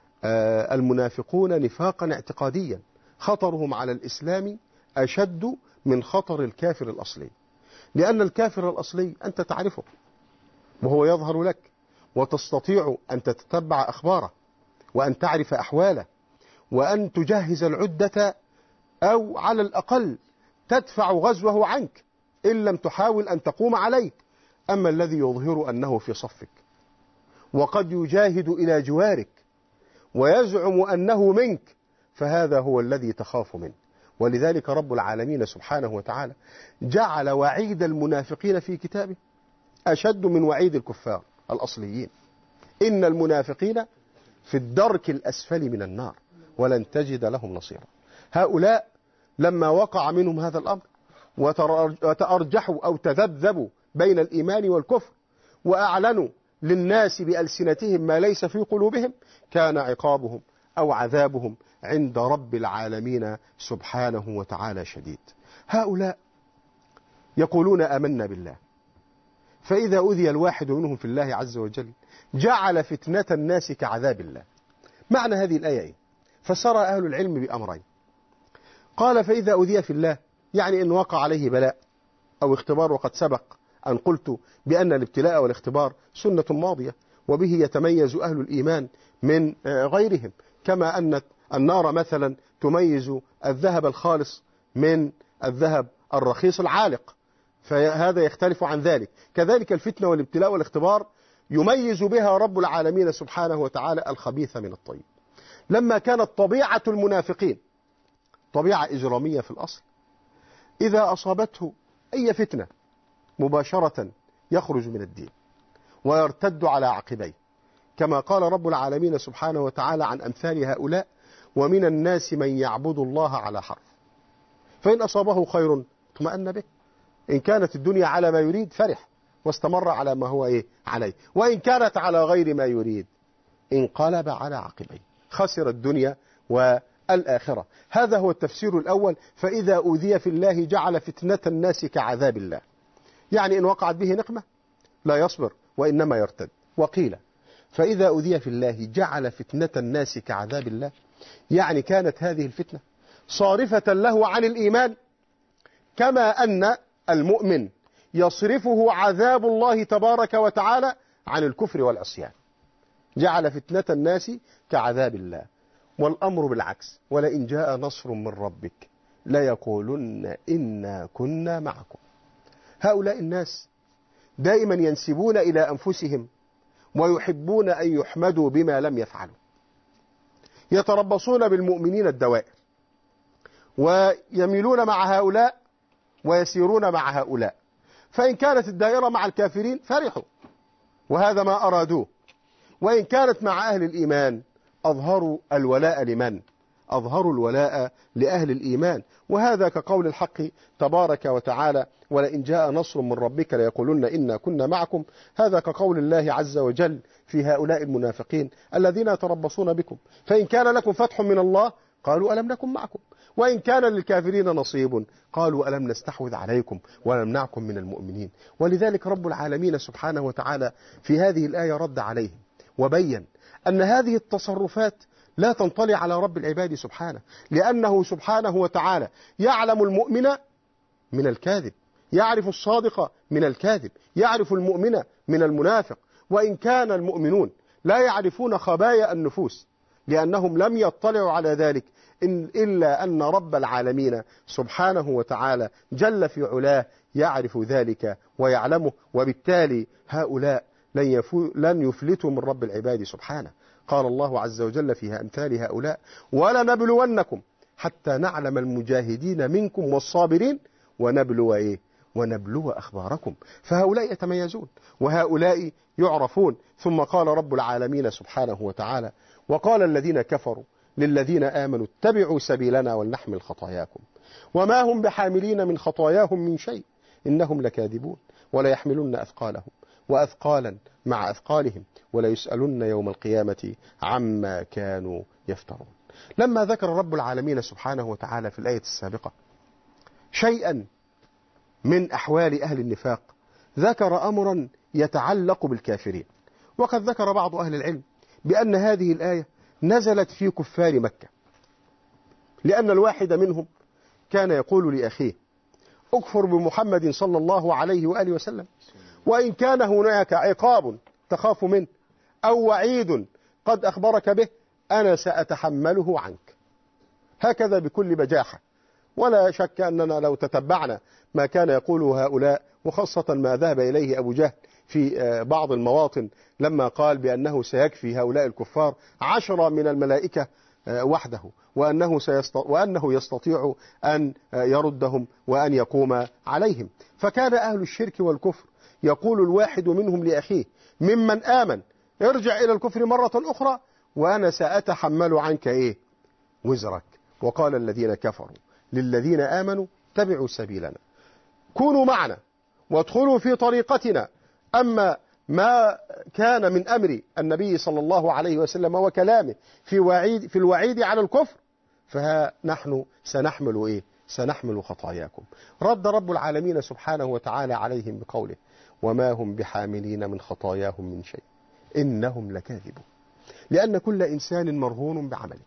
[SPEAKER 2] المنافقون نفاقا اعتقاديا، خطرهم على الإسلام أشد من خطر الكافر الأصلي، لأن الكافر الأصلي أنت تعرفه وهو يظهر لك وتستطيع أن تتتبع أخباره وأن تعرف أحواله وأن تجهز العدة أو على الأقل تدفع غزوه عنك إن لم تحاول أن تقوم عليه. أما الذي يظهر أنه في صفك وقد يجاهد إلى جوارك ويزعم أنه منك، فهذا هو الذي تخاف منه. ولذلك رب العالمين سبحانه وتعالى جعل وعيد المنافقين في كتابه أشد من وعيد الكفار الأصليين. إن المنافقين في الدرك الأسفل من النار ولن تجد لهم نصيرا. هؤلاء لما وقع منهم هذا الأمر وتأرجحوا أو تذبذبوا بين الإيمان والكفر وأعلنوا للناس بألسنتهم ما ليس في قلوبهم، كان عقابهم أو عذابهم عند رب العالمين سبحانه وتعالى شديد. هؤلاء يقولون آمنا بالله، فإذا أذي الواحد منهم في الله عز وجل جعل فتنة الناس كعذاب الله. معنى هذه الآية إيه؟ فسر أهل العلم بأمرين. قال فإذا أذي في الله يعني إن وقع عليه بلاء أو اختبار، وقد سبق أن قلت بأن الابتلاء والاختبار سنة ماضية، وبه يتميز أهل الإيمان من غيرهم، كما أن النار مثلا تميز الذهب الخالص من الذهب الرخيص العالق، فهذا يختلف عن ذلك. كذلك الفتنة والابتلاء والاختبار يميز بها رب العالمين سبحانه وتعالى الخبيث من الطيب. لما كانت طبيعة المنافقين طبيعة إجرامية في الأصل، إذا أصابته أي فتنة مباشرة يخرج من الدين ويرتد على عقبيه، كما قال رب العالمين سبحانه وتعالى عن أمثال هؤلاء: ومن الناس من يعبد الله على حرف، فإن أصابه خير اطمأن به، إن كانت الدنيا على ما يريد فرح واستمر على ما هو إيه عليه، وإن كانت على غير ما يريد انقلب على عقبيه، خسر الدنيا والآخرة. هذا هو التفسير الأول. فإذا أوذي في الله جعل فتنة الناس كعذاب الله، يعني إن وقعت به نقمة لا يصبر وإنما يرتد. وقيل فإذا أوذي في الله جعل فتنة الناس كعذاب الله، يعني كانت هذه الفتنة صارفة له عن الإيمان، كما أن المؤمن يصرفه عذاب الله تبارك وتعالى عن الكفر والعصيان. جعل فتنة الناس كعذاب الله. والأمر بالعكس: ولئن جاء نصر من ربك ليقولن إنا كنا معكم. هؤلاء الناس دائما ينسبون إلى أنفسهم ويحبون أن يحمدوا بما لم يفعلوا، يتربصون بالمؤمنين الدوائر ويميلون مع هؤلاء ويسيرون مع هؤلاء، فإن كانت الدائرة مع الكافرين فرحوا وهذا ما أرادوه، وإن كانت مع أهل الإيمان أظهروا الولاء لمن؟ أظهروا الولاء لأهل الإيمان. وهذا كقول الحق تبارك وتعالى: ولئن جاء نصر من ربك ليقولن إنا كنا معكم. هذا كقول الله عز وجل في هؤلاء المنافقين الذين يتربصون بكم: فإن كان لكم فتح من الله قالوا ألم نكن معكم، وإن كان للكافرين نصيب قالوا ألم نستحوذ عليكم ونمنعكم من المؤمنين. ولذلك رب العالمين سبحانه وتعالى في هذه الآية رد عليهم وبين أن هذه التصرفات لا تنطلي على رب العباد سبحانه، لأنه سبحانه وتعالى يعلم المؤمن من الكاذب، يعرف الصادق من الكاذب، يعرف المؤمن من المنافق، وإن كان المؤمنون لا يعرفون خبايا النفوس لأنهم لم يطلعوا على ذلك إن إلا أن رب العالمين سبحانه وتعالى جل في علاه يعرف ذلك ويعلمه، وبالتالي هؤلاء لن, لن يفلتوا من رب العباد سبحانه. قال الله عز وجل في أمثال هؤلاء: ولنبلونكم حتى نعلم المجاهدين منكم والصابرين ونبلو إيه؟ ونبلو أخباركم. فهؤلاء يتميزون وهؤلاء يعرفون. ثم قال رب العالمين سبحانه وتعالى: وقال الذين كفروا للذين آمنوا اتبعوا سبيلنا ولنحمل خطاياكم وما هم بحاملين من خطاياهم من شيء إنهم لكاذبون ولا يحملن أثقالهم وأثقالا مع أثقالهم ولا يسألن يوم القيامة عما كانوا يفترون. لما ذكر رب العالمين سبحانه وتعالى في الآية السابقة شيئا من أحوال أهل النفاق ذكر أمرا يتعلق بالكافرين. وقد ذكر بعض أهل العلم بأن هذه الآية نزلت في كفار مكة، لأن الواحد منهم كان يقول لأخيه: اكفر بمحمد صلى الله عليه وآله وسلم، وإن كان هناك عقاب تخاف منه أو وعيد قد أخبرك به أنا سأتحمله عنك. هكذا بكل بجاحة. ولا شك أننا لو تتبعنا ما كان يقوله هؤلاء، وخاصة ما ذهب إليه أبو جهل في بعض المواطن لما قال بأنه سيكفي هؤلاء الكفار عشرة من الملائكة وحده، وأنه, وأنه يستطيع أن يردهم وأن يقوم عليهم. فكان أهل الشرك والكفر يقول الواحد منهم لأخيه ممن آمن: ارجع إلى الكفر مرة أخرى وأنا سأتحمل عنك إيه؟ وزرك. وقال الذين كفروا للذين آمنوا اتبعوا سبيلنا، كونوا معنا وادخلوا في طريقتنا. أما ما كان من أمر النبي صلى الله عليه وسلم وكلامه في وعيد في الوعيد على الكفر فنحن سنحمل إيه؟ سنحمل خطاياكم. رد رب العالمين سبحانه وتعالى عليهم بقوله: وما هم بحاملين من خطاياهم من شيء إنهم لكاذبون. لأن كل إنسان مرهون بعمله،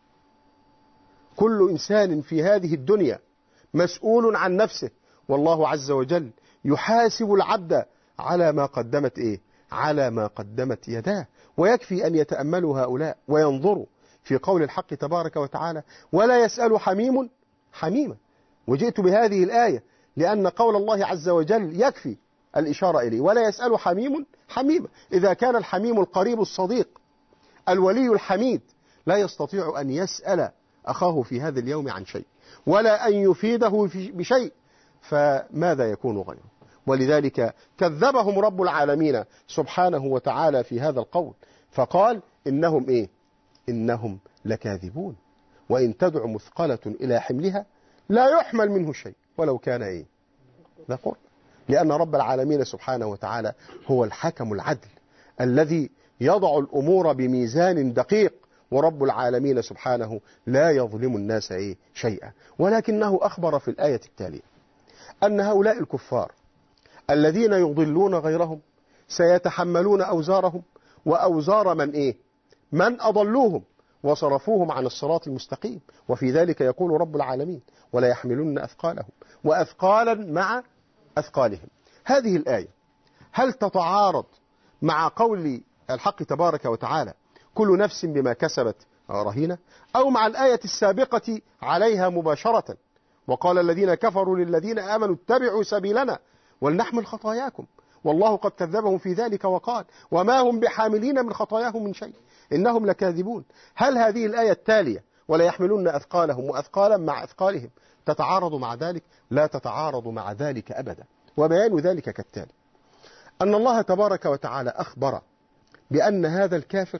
[SPEAKER 2] كل إنسان في هذه الدنيا مسؤول عن نفسه، والله عز وجل يحاسب العبد على ما قدمت إيه؟ على ما قدمت يداه. ويكفي أن يتأملوا هؤلاء وينظروا في قول الحق تبارك وتعالى: ولا يسأل حميم حميما. وجئت بهذه الآية لأن قول الله عز وجل يكفي الإشارة إليه: ولا يسأل حميم حميما. إذا كان الحميم القريب الصديق الولي الحميد لا يستطيع أن يسأل أخاه في هذا اليوم عن شيء ولا أن يفيده بشيء، فماذا يكون غيره؟ ولذلك كذبهم رب العالمين سبحانه وتعالى في هذا القول فقال: إنهم إيه؟ إنهم لكاذبون وإن تدع مثقلة إلى حملها لا يحمل منه شيء ولو كان إيه؟ ذا قربى. لأن رب العالمين سبحانه وتعالى هو الحكم العدل الذي يضع الأمور بميزان دقيق، ورب العالمين سبحانه لا يظلم الناس إيه؟ شيئا. ولكنه أخبر في الآية التالية أن هؤلاء الكفار الذين يضلون غيرهم سيتحملون أوزارهم وأوزار من إيه؟ من أضلوهم وصرفوهم عن الصراط المستقيم. وفي ذلك يقول رب العالمين: ولا يحملن أثقالهم وأثقالا مع أثقالهم. هذه الآية هل تتعارض مع قول الحق تبارك وتعالى: كل نفس بما كسبت رهينة، أو مع الآية السابقة عليها مباشرة: وقال الذين كفروا للذين آمنوا اتبعوا سبيلنا ولنحمل خطاياكم والله قد كذبهم في ذلك وقال وما هم بحاملين من خطاياهم من شيء إنهم لكاذبون؟ هل هذه الآية التالية ولا يحملون أثقالهم وأثقالا مع أثقالهم تتعارض مع ذلك؟ لا تتعارض مع ذلك أبدا. وبيان ذلك كالتالي: أن الله تبارك وتعالى أخبر بأن هذا الكافر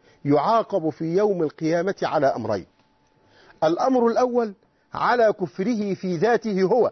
[SPEAKER 2] يعاقب في يوم القيامة على أمرين. الأمر الأول على كفره في ذاته هو،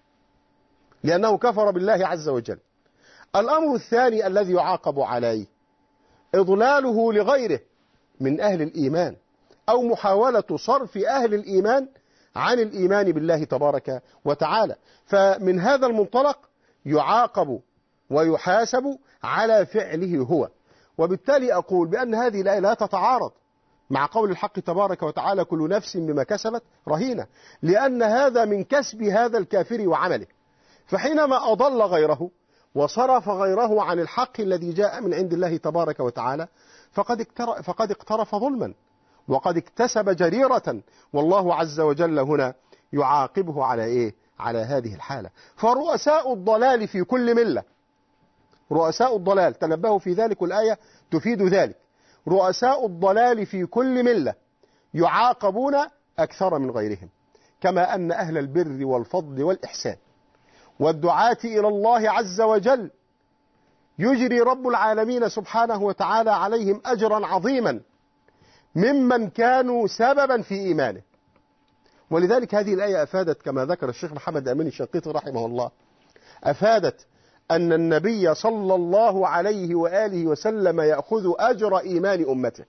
[SPEAKER 2] لأنه كفر بالله عز وجل. الأمر الثاني الذي يعاقب عليه إضلاله لغيره من أهل الإيمان، أو محاولة صرف أهل الإيمان عن الإيمان بالله تبارك وتعالى. فمن هذا المنطلق يعاقب ويحاسب على فعله هو. وبالتالي أقول بأن هذه الآية لا تتعارض مع قول الحق تبارك وتعالى: كل نفس بما كسبت رهينة، لأن هذا من كسب هذا الكافر وعمله. فحينما أضل غيره وصرف غيره عن الحق الذي جاء من عند الله تبارك وتعالى فقد فقد اقترف ظلما وقد اكتسب جريرة، والله عز وجل هنا يعاقبه على إيه؟ على هذه الحالة. فرؤساء الضلال في كل ملة، رؤساء الضلال تنبهوا في ذلك، الآية تفيد ذلك، رؤساء الضلال في كل ملة يعاقبون أكثر من غيرهم، كما أن أهل البر والفضل والإحسان والدعاة إلى الله عز وجل يجري رب العالمين سبحانه وتعالى عليهم أجرا عظيما ممن كانوا سببا في إيمانه. ولذلك هذه الآية أفادت كما ذكر الشيخ محمد أمين الشنقيطي رحمه الله، أفادت أن النبي صلى الله عليه وآله وسلم يأخذ أجر إيمان أمته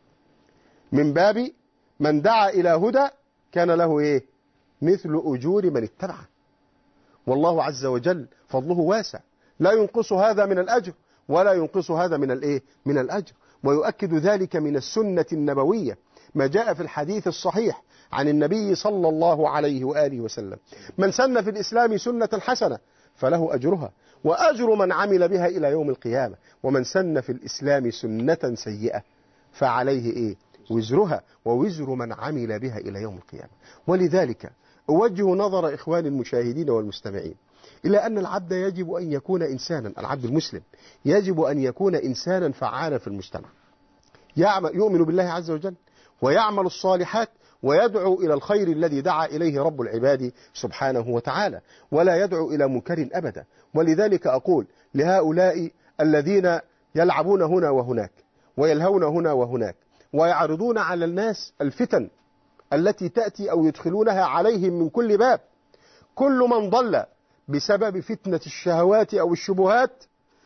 [SPEAKER 2] من باب من دعا إلى هدى كان له إيه؟ مثل أجور من اتبعه. والله عز وجل فضله واسع، لا ينقص هذا من الأجر ولا ينقص هذا من الإيه؟ من الأجر. ويؤكد ذلك من السنة النبوية ما جاء في الحديث الصحيح عن النبي صلى الله عليه وآله وسلم: من سن في الإسلام سنة حسنة فله أجرها وأجر من عمل بها إلى يوم القيامة، ومن سن في الإسلام سنة سيئة فعليه إيه؟ وزرها ووزر من عمل بها إلى يوم القيامة. ولذلك أوجه نظر إخواني المشاهدين والمستمعين إلى أن العبد يجب أن يكون إنسانا، العبد المسلم يجب أن يكون إنسانا فعالا في المجتمع، يعمل يؤمن بالله عز وجل ويعمل الصالحات ويدعو إلى الخير الذي دعا إليه رب العباد سبحانه وتعالى، ولا يدعو إلى منكر أبدا. ولذلك أقول لهؤلاء الذين يلعبون هنا وهناك ويلهون هنا وهناك ويعرضون على الناس الفتن التي تأتي أو يدخلونها عليهم من كل باب، كل من ضل بسبب فتنة الشهوات أو الشبهات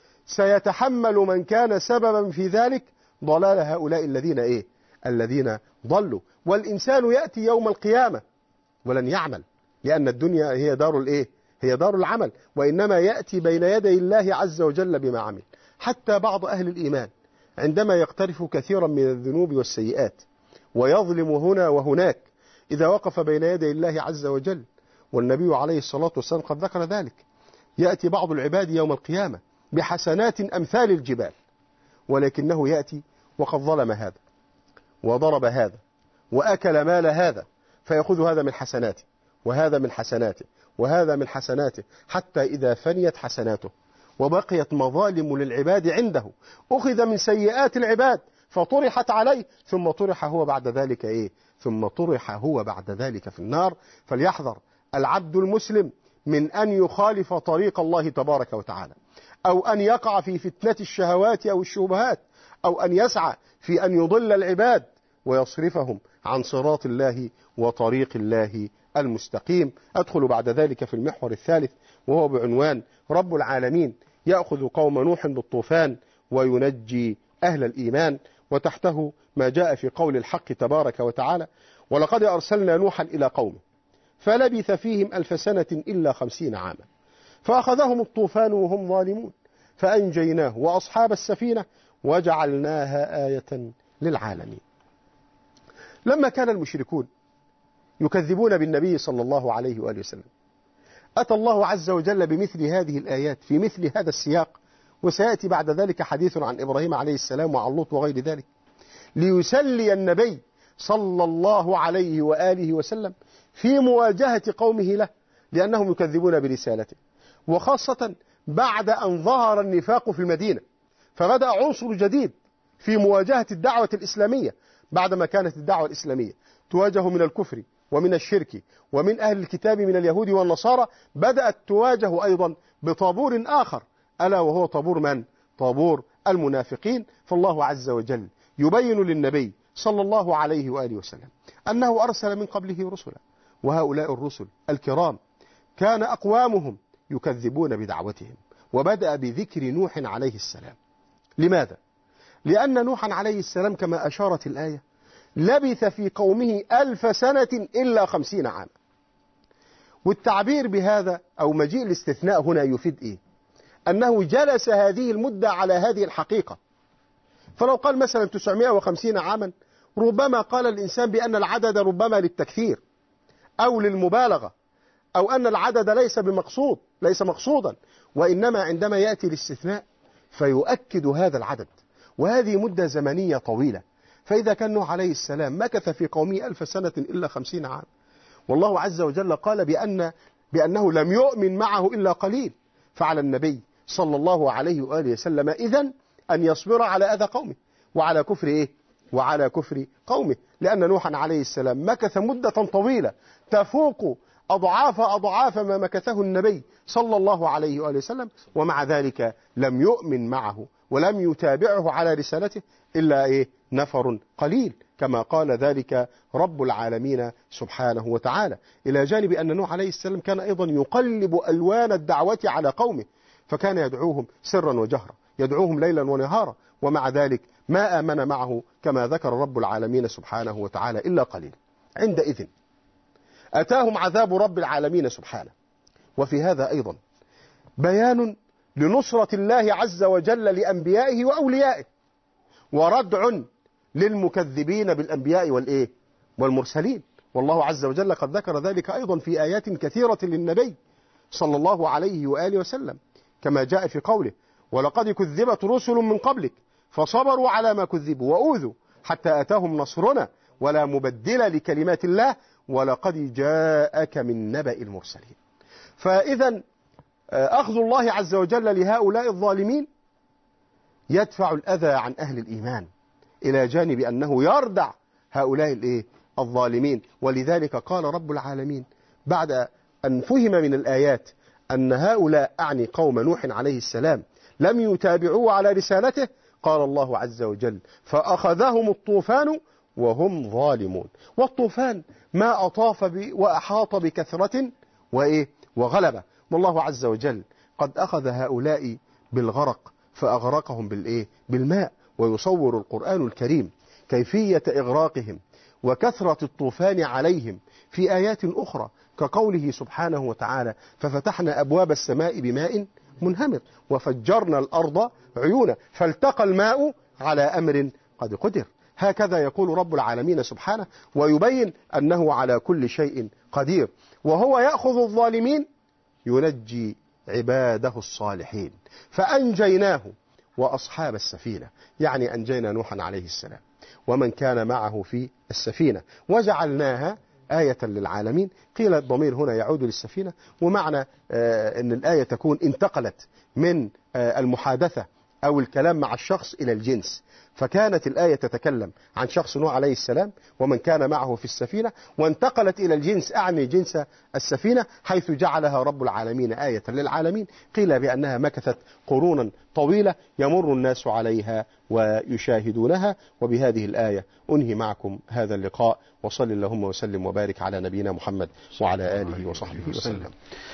[SPEAKER 2] سيتحمل من كان سببا في ذلك ضلال هؤلاء الذين إيه؟ الذين ضلوا. والإنسان يأتي يوم القيامة ولن يعمل، لأن الدنيا هي دار الإيه؟ هي دار العمل، وإنما يأتي بين يدي الله عز وجل بما عمل. حتى بعض أهل الإيمان عندما يقترف كثيرا من الذنوب والسيئات ويظلم هنا وهناك، إذا وقف بين يدي الله عز وجل، والنبي عليه الصلاة والسلام قد ذكر ذلك، يأتي بعض العباد يوم القيامة بحسنات أمثال الجبال، ولكنه يأتي وقد ظلم هذا وضرب هذا وأكل مال هذا، فيأخذ هذا من حسناته وهذا من حسناته وهذا من حسناته، حتى إذا فنيت حسناته وبقيت مظالم للعباد عنده أخذ من سيئات العباد فطرحت عليه، ثم طرح هو بعد ذلك إيه؟ ثم طرح هو بعد ذلك في النار. فليحذر العبد المسلم من أن يخالف طريق الله تبارك وتعالى، أو أن يقع في فتنة الشهوات أو الشبهات، أو أن يسعى في أن يضل العباد ويصرفهم عن صراط الله وطريق الله المستقيم. أدخل بعد ذلك في المحور الثالث وهو بعنوان رب العالمين يأخذ قوم نوح بالطوفان وينجي أهل الإيمان، وتحته ما جاء في قول الحق تبارك وتعالى: ولقد أرسلنا نوحا إلى قومه فلبث فيهم ألف سنة إلا خمسين عاما فأخذهم الطوفان وهم ظالمون فأنجيناه وأصحاب السفينة وجعلناها آية للعالمين. لما كان المشركون يكذبون بالنبي صلى الله عليه وآله وسلم، أتى الله عز وجل بمثل هذه الآيات في مثل هذا السياق، وسيأتي بعد ذلك حديث عن إبراهيم عليه السلام وعن لوط وغير ذلك، ليسلي النبي صلى الله عليه وآله وسلم في مواجهة قومه له، لأنهم يكذبون برسالته، وخاصة بعد أن ظهر النفاق في المدينة، فبدأ عنصر جديد في مواجهة الدعوة الإسلامية، بعدما كانت الدعوة الإسلامية تواجه من الكفر ومن الشرك ومن أهل الكتاب من اليهود والنصارى، بدأت تواجه أيضا بطابور آخر، ألا وهو طابور من؟ طابور المنافقين. فالله عز وجل يبين للنبي صلى الله عليه وآله وسلم أنه أرسل من قبله رسلا، وهؤلاء الرسل الكرام كان أقوامهم يكذبون بدعوتهم، وبدأ بذكر نوح عليه السلام. لماذا؟ لأن نوحا عليه السلام كما أشارت الآية لبث في قومه ألف سنة إلا خمسين عاما. والتعبير بهذا أو مجيء الاستثناء هنا يفيد إيه؟ أنه جلس هذه المدة على هذه الحقيقة. فلو قال مثلا تسعمائة وخمسين عاما ربما قال الإنسان بأن العدد ربما للتكثير أو للمبالغة أو أن العدد ليس بمقصود ليس مقصودا، وإنما عندما يأتي الاستثناء فيؤكد هذا العدد، وهذه مدة زمنية طويلة. فإذا كان نوح عليه السلام مكث في قومه ألف سنة إلا خمسين عام، والله عز وجل قال بأن بأنه لم يؤمن معه إلا قليل، فعلى النبي صلى الله عليه وآله وسلم إذن أن يصبر على أذى قومه وعلى كفر إيه؟ وعلى كفر قومه، لأن نوحا عليه السلام مكث مدة طويلة تفوق أضعاف أضعاف ما مكثه النبي صلى الله عليه وآله وسلم، ومع ذلك لم يؤمن معه ولم يتابعه على رسالته إلا إيه؟ نفر قليل، كما قال ذلك رب العالمين سبحانه وتعالى. إلى جانب أن نوح عليه السلام كان أيضا يقلب ألوان الدعوة على قومه، فكان يدعوهم سرا وجهرا، يدعوهم ليلا ونهارا، ومع ذلك ما آمن معه كما ذكر رب العالمين سبحانه وتعالى إلا قليل. عندئذ أتاهم عذاب رب العالمين سبحانه. وفي هذا أيضا بيان لنصرة الله عز وجل لأنبيائه وأوليائه، وردع للمكذبين بالأنبياء والإيه؟ والمرسلين. والله عز وجل قد ذكر ذلك أيضا في آيات كثيرة للنبي صلى الله عليه وآله وسلم، كما جاء في قوله: ولقد كذبت رسل من قبلك فصبروا على ما كذبوا وأوذوا حتى أتاهم نصرنا ولا مبدل لكلمات الله ولقد جاءك من نبأ المرسلين. فإذا أخذ الله عز وجل لهؤلاء الظالمين يدفع الأذى عن أهل الإيمان، إلى جانب أنه يردع هؤلاء الإيه؟ الظالمين. ولذلك قال رب العالمين بعد أن فهم من الآيات أن هؤلاء أعني قوم نوح عليه السلام لم يتابعوا على رسالته، قال الله عز وجل: فأخذهم الطوفان وهم ظالمون. والطوفان ما أطاف وأحاط بكثرة وإيه؟ وغلبة. والله عز وجل قد أخذ هؤلاء بالغرق فأغرقهم بالإيه؟ بالماء. ويصور القرآن الكريم كيفية إغراقهم وكثرة الطوفان عليهم في آيات أخرى، كقوله سبحانه وتعالى: ففتحنا أبواب السماء بماء منهمر وفجرنا الأرض عيونا فالتقى الماء على أمر قد قدر. هكذا يقول رب العالمين سبحانه، ويبين أنه على كل شيء قدير. وهو يأخذ الظالمين ينجي عباده الصالحين، فأنجيناه وأصحاب السفينة، يعني أنجينا نوحا عليه السلام ومن كان معه في السفينة وجعلناها آية للعالمين. قيل الضمير هنا يعود للسفينة، ومعنى آه أن الآية تكون انتقلت من آه المحادثة أو الكلام مع الشخص إلى الجنس، فكانت الآية تتكلم عن شخص نوح عليه السلام ومن كان معه في السفينة، وانتقلت إلى الجنس أعني جنس السفينة، حيث جعلها رب العالمين آية للعالمين. قيل بأنها مكثت قرونا طويلة يمر الناس عليها ويشاهدونها. وبهذه الآية أنهي معكم هذا اللقاء، وصل اللهم وسلم وبارك على نبينا محمد وعلى آله وصحبه وسلم.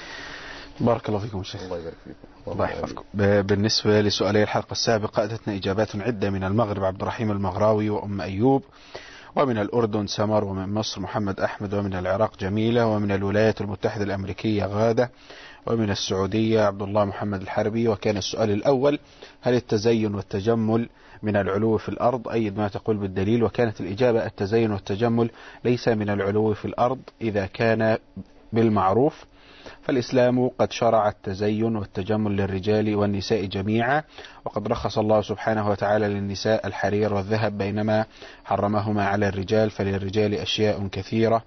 [SPEAKER 1] بارك الله فيكم شيخ.
[SPEAKER 2] الله يبارك فيكم.
[SPEAKER 1] الله يحفظكم. بالنسبة لسؤالي الحلقة السابقة أتتنا إجابات عدة: من المغرب عبد الرحيم المغراوي وأم أيوب، ومن الأردن سمر، ومن مصر محمد أحمد، ومن العراق جميلة، ومن الولايات المتحدة الأمريكية غادة، ومن السعودية عبد الله محمد الحربي. وكان السؤال الأول: هل التزين والتجمل من العلو في الأرض؟ أيد ما تقول بالدليل. وكانت الإجابة: التزين والتجمل ليس من العلو في الأرض إذا كان بالمعروف، فالإسلام قد شرع التزين والتجمل للرجال والنساء جميعا، وقد رخص الله سبحانه وتعالى للنساء الحرير والذهب بينما حرمهما على الرجال، فللرجال أشياء كثيرة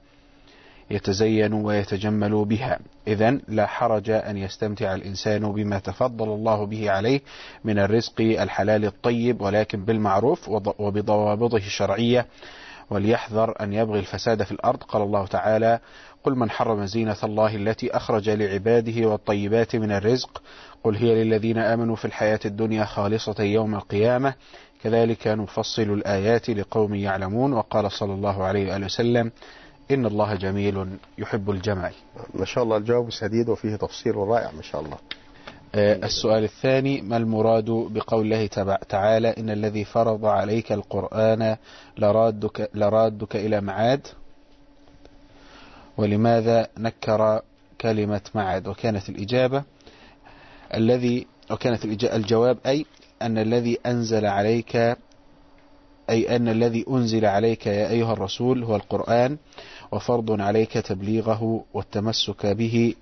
[SPEAKER 1] يتزين ويتجمل بها. إذن لا حرج أن يستمتع الإنسان بما تفضل الله به عليه من الرزق الحلال الطيب، ولكن بالمعروف وبضوابطه الشرعية، وليحذر أن يبغي الفساد في الأرض. قال الله تعالى: قل من حرم زينة الله التي أخرج لعباده والطيبات من الرزق قل هي للذين آمنوا في الحياة الدنيا خالصة يوم القيامة كذلك نفصل الآيات لقوم يعلمون. وقال صلى الله عليه وآله وسلم: إن الله جميل يحب الجمال.
[SPEAKER 2] ما شاء الله، الجواب سديد وفيه تفصيل رائع ما شاء الله.
[SPEAKER 1] آه السؤال الثاني: ما المراد بقول الله تعالى: إن الذي فرض عليك القرآن لرادك, لرادك إلى معاد؟ ولماذا نكر كلمة معاد؟ وكانت الإجابة الذي وكانت الجواب أي أن الذي أنزل عليك أي أن الذي أنزل عليك يا أيها الرسول هو القرآن، وفرض عليك تبليغه والتمسك به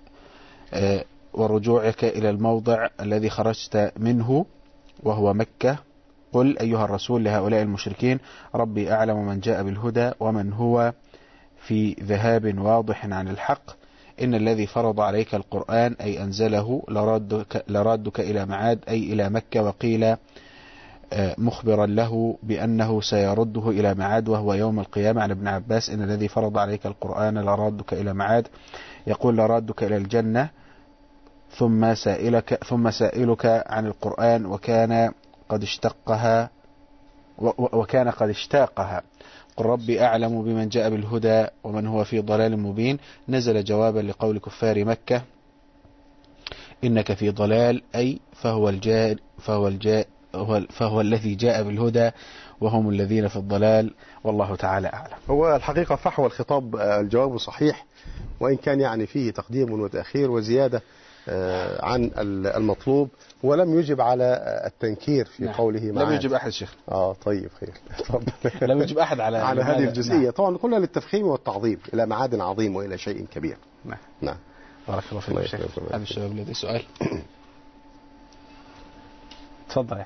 [SPEAKER 1] ورجوعك إلى الموضع الذي خرجت منه وهو مكة. قل أيها الرسول لهؤلاء المشركين ربي أعلم من جاء بالهدى ومن هو في ذهاب واضح عن الحق، إن الذي فرض عليك القرآن أي أنزله لرادك, لرادك إلى معاد أي إلى مكة. وقيل مخبرا له بأنه سيرده إلى معاد وهو يوم القيامة. عن ابن عباس إن الذي فرض عليك القرآن لرادك إلى معاد، يقول لرادك إلى الجنة ثم سائلك, ثم سائلك عن القرآن وكان قد اشتقها وكان قد اشتاقها. قل ربي أعلم بمن جاء بالهدى ومن هو في ضلال مبين، نزل جوابا لقول كفار مكة إنك في ضلال، أي فهو الجاء فهو الجاء فهو الذي جاء بالهدى وهم الذين في الضلال، والله تعالى أعلم.
[SPEAKER 2] هو الحقيقة فحوى الخطاب الجواب صحيح، وإن كان يعني فيه تقديم وتأخير وزيادة عن المطلوب، ولم يجب على التنكير في نعم. قوله معاد.
[SPEAKER 1] لم يجب أحد شيخ.
[SPEAKER 2] آه طيب خير.
[SPEAKER 1] لم يجب أحد على
[SPEAKER 2] على هذه الجزئية. نعم. طبعا قلنا للتفخيم والتعظيم إلى معاد عظيم وإلى شيء كبير.
[SPEAKER 1] نعم.
[SPEAKER 2] نعم.
[SPEAKER 1] بارك الله فيك شيخ. هذا الشباب لديه سؤال. تفضل.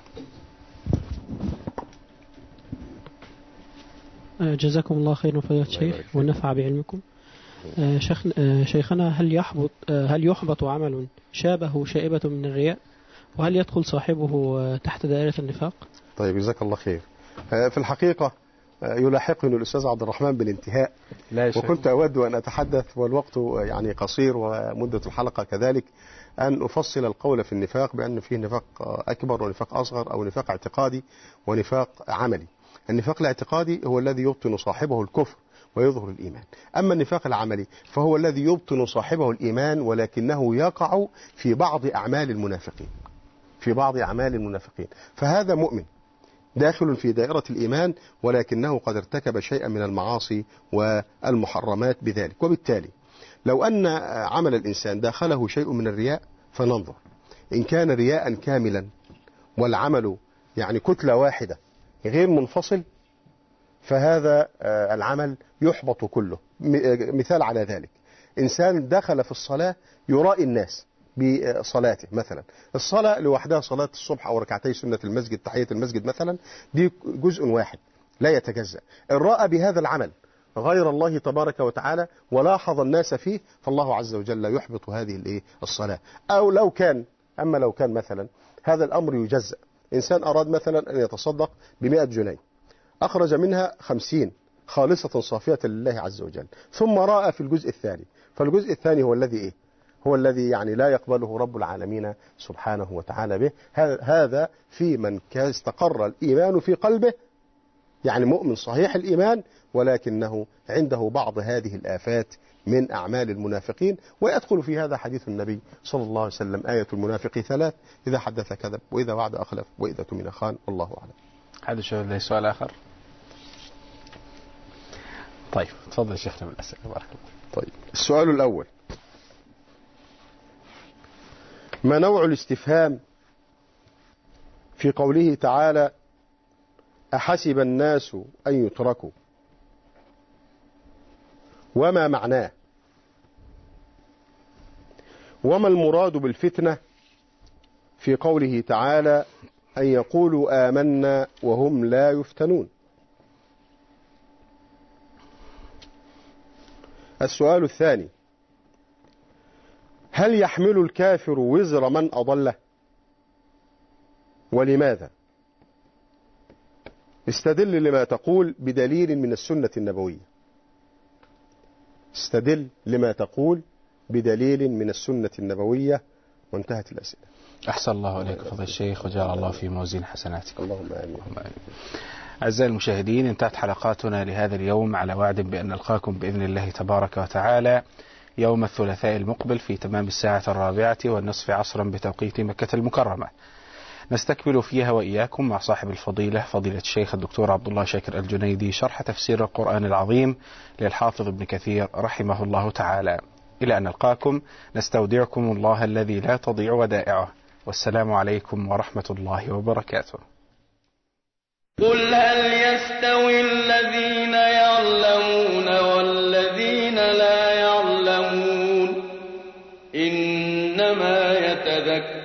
[SPEAKER 4] جزاكم الله خيرا فضيلة الشيخ ونفع بعلمكم. شيخ شيخنا هل يحبط هل يحبط عمل شابه شائبة من الرياء، وهل يدخل صاحبه تحت دائرة النفاق؟
[SPEAKER 2] طيب جزاك الله خير. في الحقيقة يلاحقني الأستاذ عبد الرحمن بالانتهاء، وكنت أود أن أتحدث والوقت يعني قصير ومدة الحلقة كذلك، أن أفصل القول في النفاق بأن فيه نفاق أكبر ونفاق أصغر أو نفاق اعتقادي ونفاق عملي. النفاق الاعتقادي هو الذي يبطن صاحبه الكفر ويظهر الإيمان، أما النفاق العملي فهو الذي يبطن صاحبه الإيمان ولكنه يقع في بعض أعمال المنافقين في بعض أعمال المنافقين فهذا مؤمن داخل في دائرة الإيمان ولكنه قد ارتكب شيئا من المعاصي والمحرمات بذلك. وبالتالي لو أن عمل الإنسان داخله شيء من الرياء فننظر، إن كان رياء كاملا والعمل يعني كتلة واحدة غير منفصل فهذا العمل يحبط كله. مثال على ذلك، إنسان دخل في الصلاة يرائي الناس بصلاته، مثلا الصلاة لوحدها صلاة الصبح أو ركعتي سنة المسجد تحية المسجد مثلا، دي جزء واحد لا يتجزأ. الراء بهذا العمل غير الله تبارك وتعالى ولاحظ الناس فيه فالله عز وجل يحبط هذه الصلاة. أو لو كان أما لو كان مثلا هذا الأمر يجزأ، إنسان أراد مثلا أن يتصدق بمئة جنيه، أخرج منها خمسين خالصة صافية لله عز وجل، ثم رأى في الجزء الثاني، فالجزء الثاني هو الذي إيه؟ هو الذي يعني لا يقبله رب العالمين سبحانه وتعالى به. هذا في من استقر الإيمان في قلبه، يعني مؤمن صحيح الإيمان ولكنه عنده بعض هذه الآفات من أعمال المنافقين. ويدخل في هذا حديث النبي صلى الله عليه وسلم: آية المنافق ثلاث: إذا حدث كذب، وإذا وعد أخلف، وإذا اؤتمن خان. والله أعلم.
[SPEAKER 1] هذا شو لي سؤال آخر؟ طيب تفضل شيخنا بالأسئلة. بارك الله.
[SPEAKER 2] طيب السؤال الأول: ما نوع الاستفهام في قوله تعالى: أحسب الناس أن يتركوا، وما معناه؟ وما المراد بالفتنة في قوله تعالى: أن يقولوا آمنا وهم لا يفتنون؟ السؤال الثاني: هل يحمل الكافر وزر من أضله؟ ولماذا؟ استدل لما تقول بدليل من السنة النبوية. استدل لما تقول بدليل من السنة النبوية. وانتهت الأسئلة.
[SPEAKER 1] أحسن الله عليك فضل الشيخ وجعل الله في موازين حسناتكم.
[SPEAKER 2] اللهم آمين.
[SPEAKER 1] أعزائي المشاهدين، انتهت حلقاتنا لهذا اليوم على وعد بأن نلقاكم بإذن الله تبارك وتعالى يوم الثلاثاء المقبل في تمام الساعة الرابعة والنصف عصرا بتوقيت مكة المكرمة، نستكمل فيها وإياكم مع صاحب الفضيلة فضيلة الشيخ الدكتور عبد الله شاكر الجنيدي شرح تفسير القرآن العظيم للحافظ ابن كثير رحمه الله تعالى. إلى أن نلقاكم نستودعكم الله الذي لا تضيع ودائعه، والسلام عليكم ورحمة الله وبركاته.
[SPEAKER 5] قل هل يستوي الذين يعلمون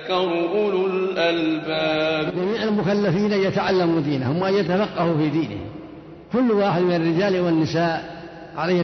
[SPEAKER 5] يتذكر أولو الألباب.
[SPEAKER 6] جميع المكلفين يتعلموا دينهم وأن يتفقهوا في دينهم، كل واحد من الرجال والنساء عليه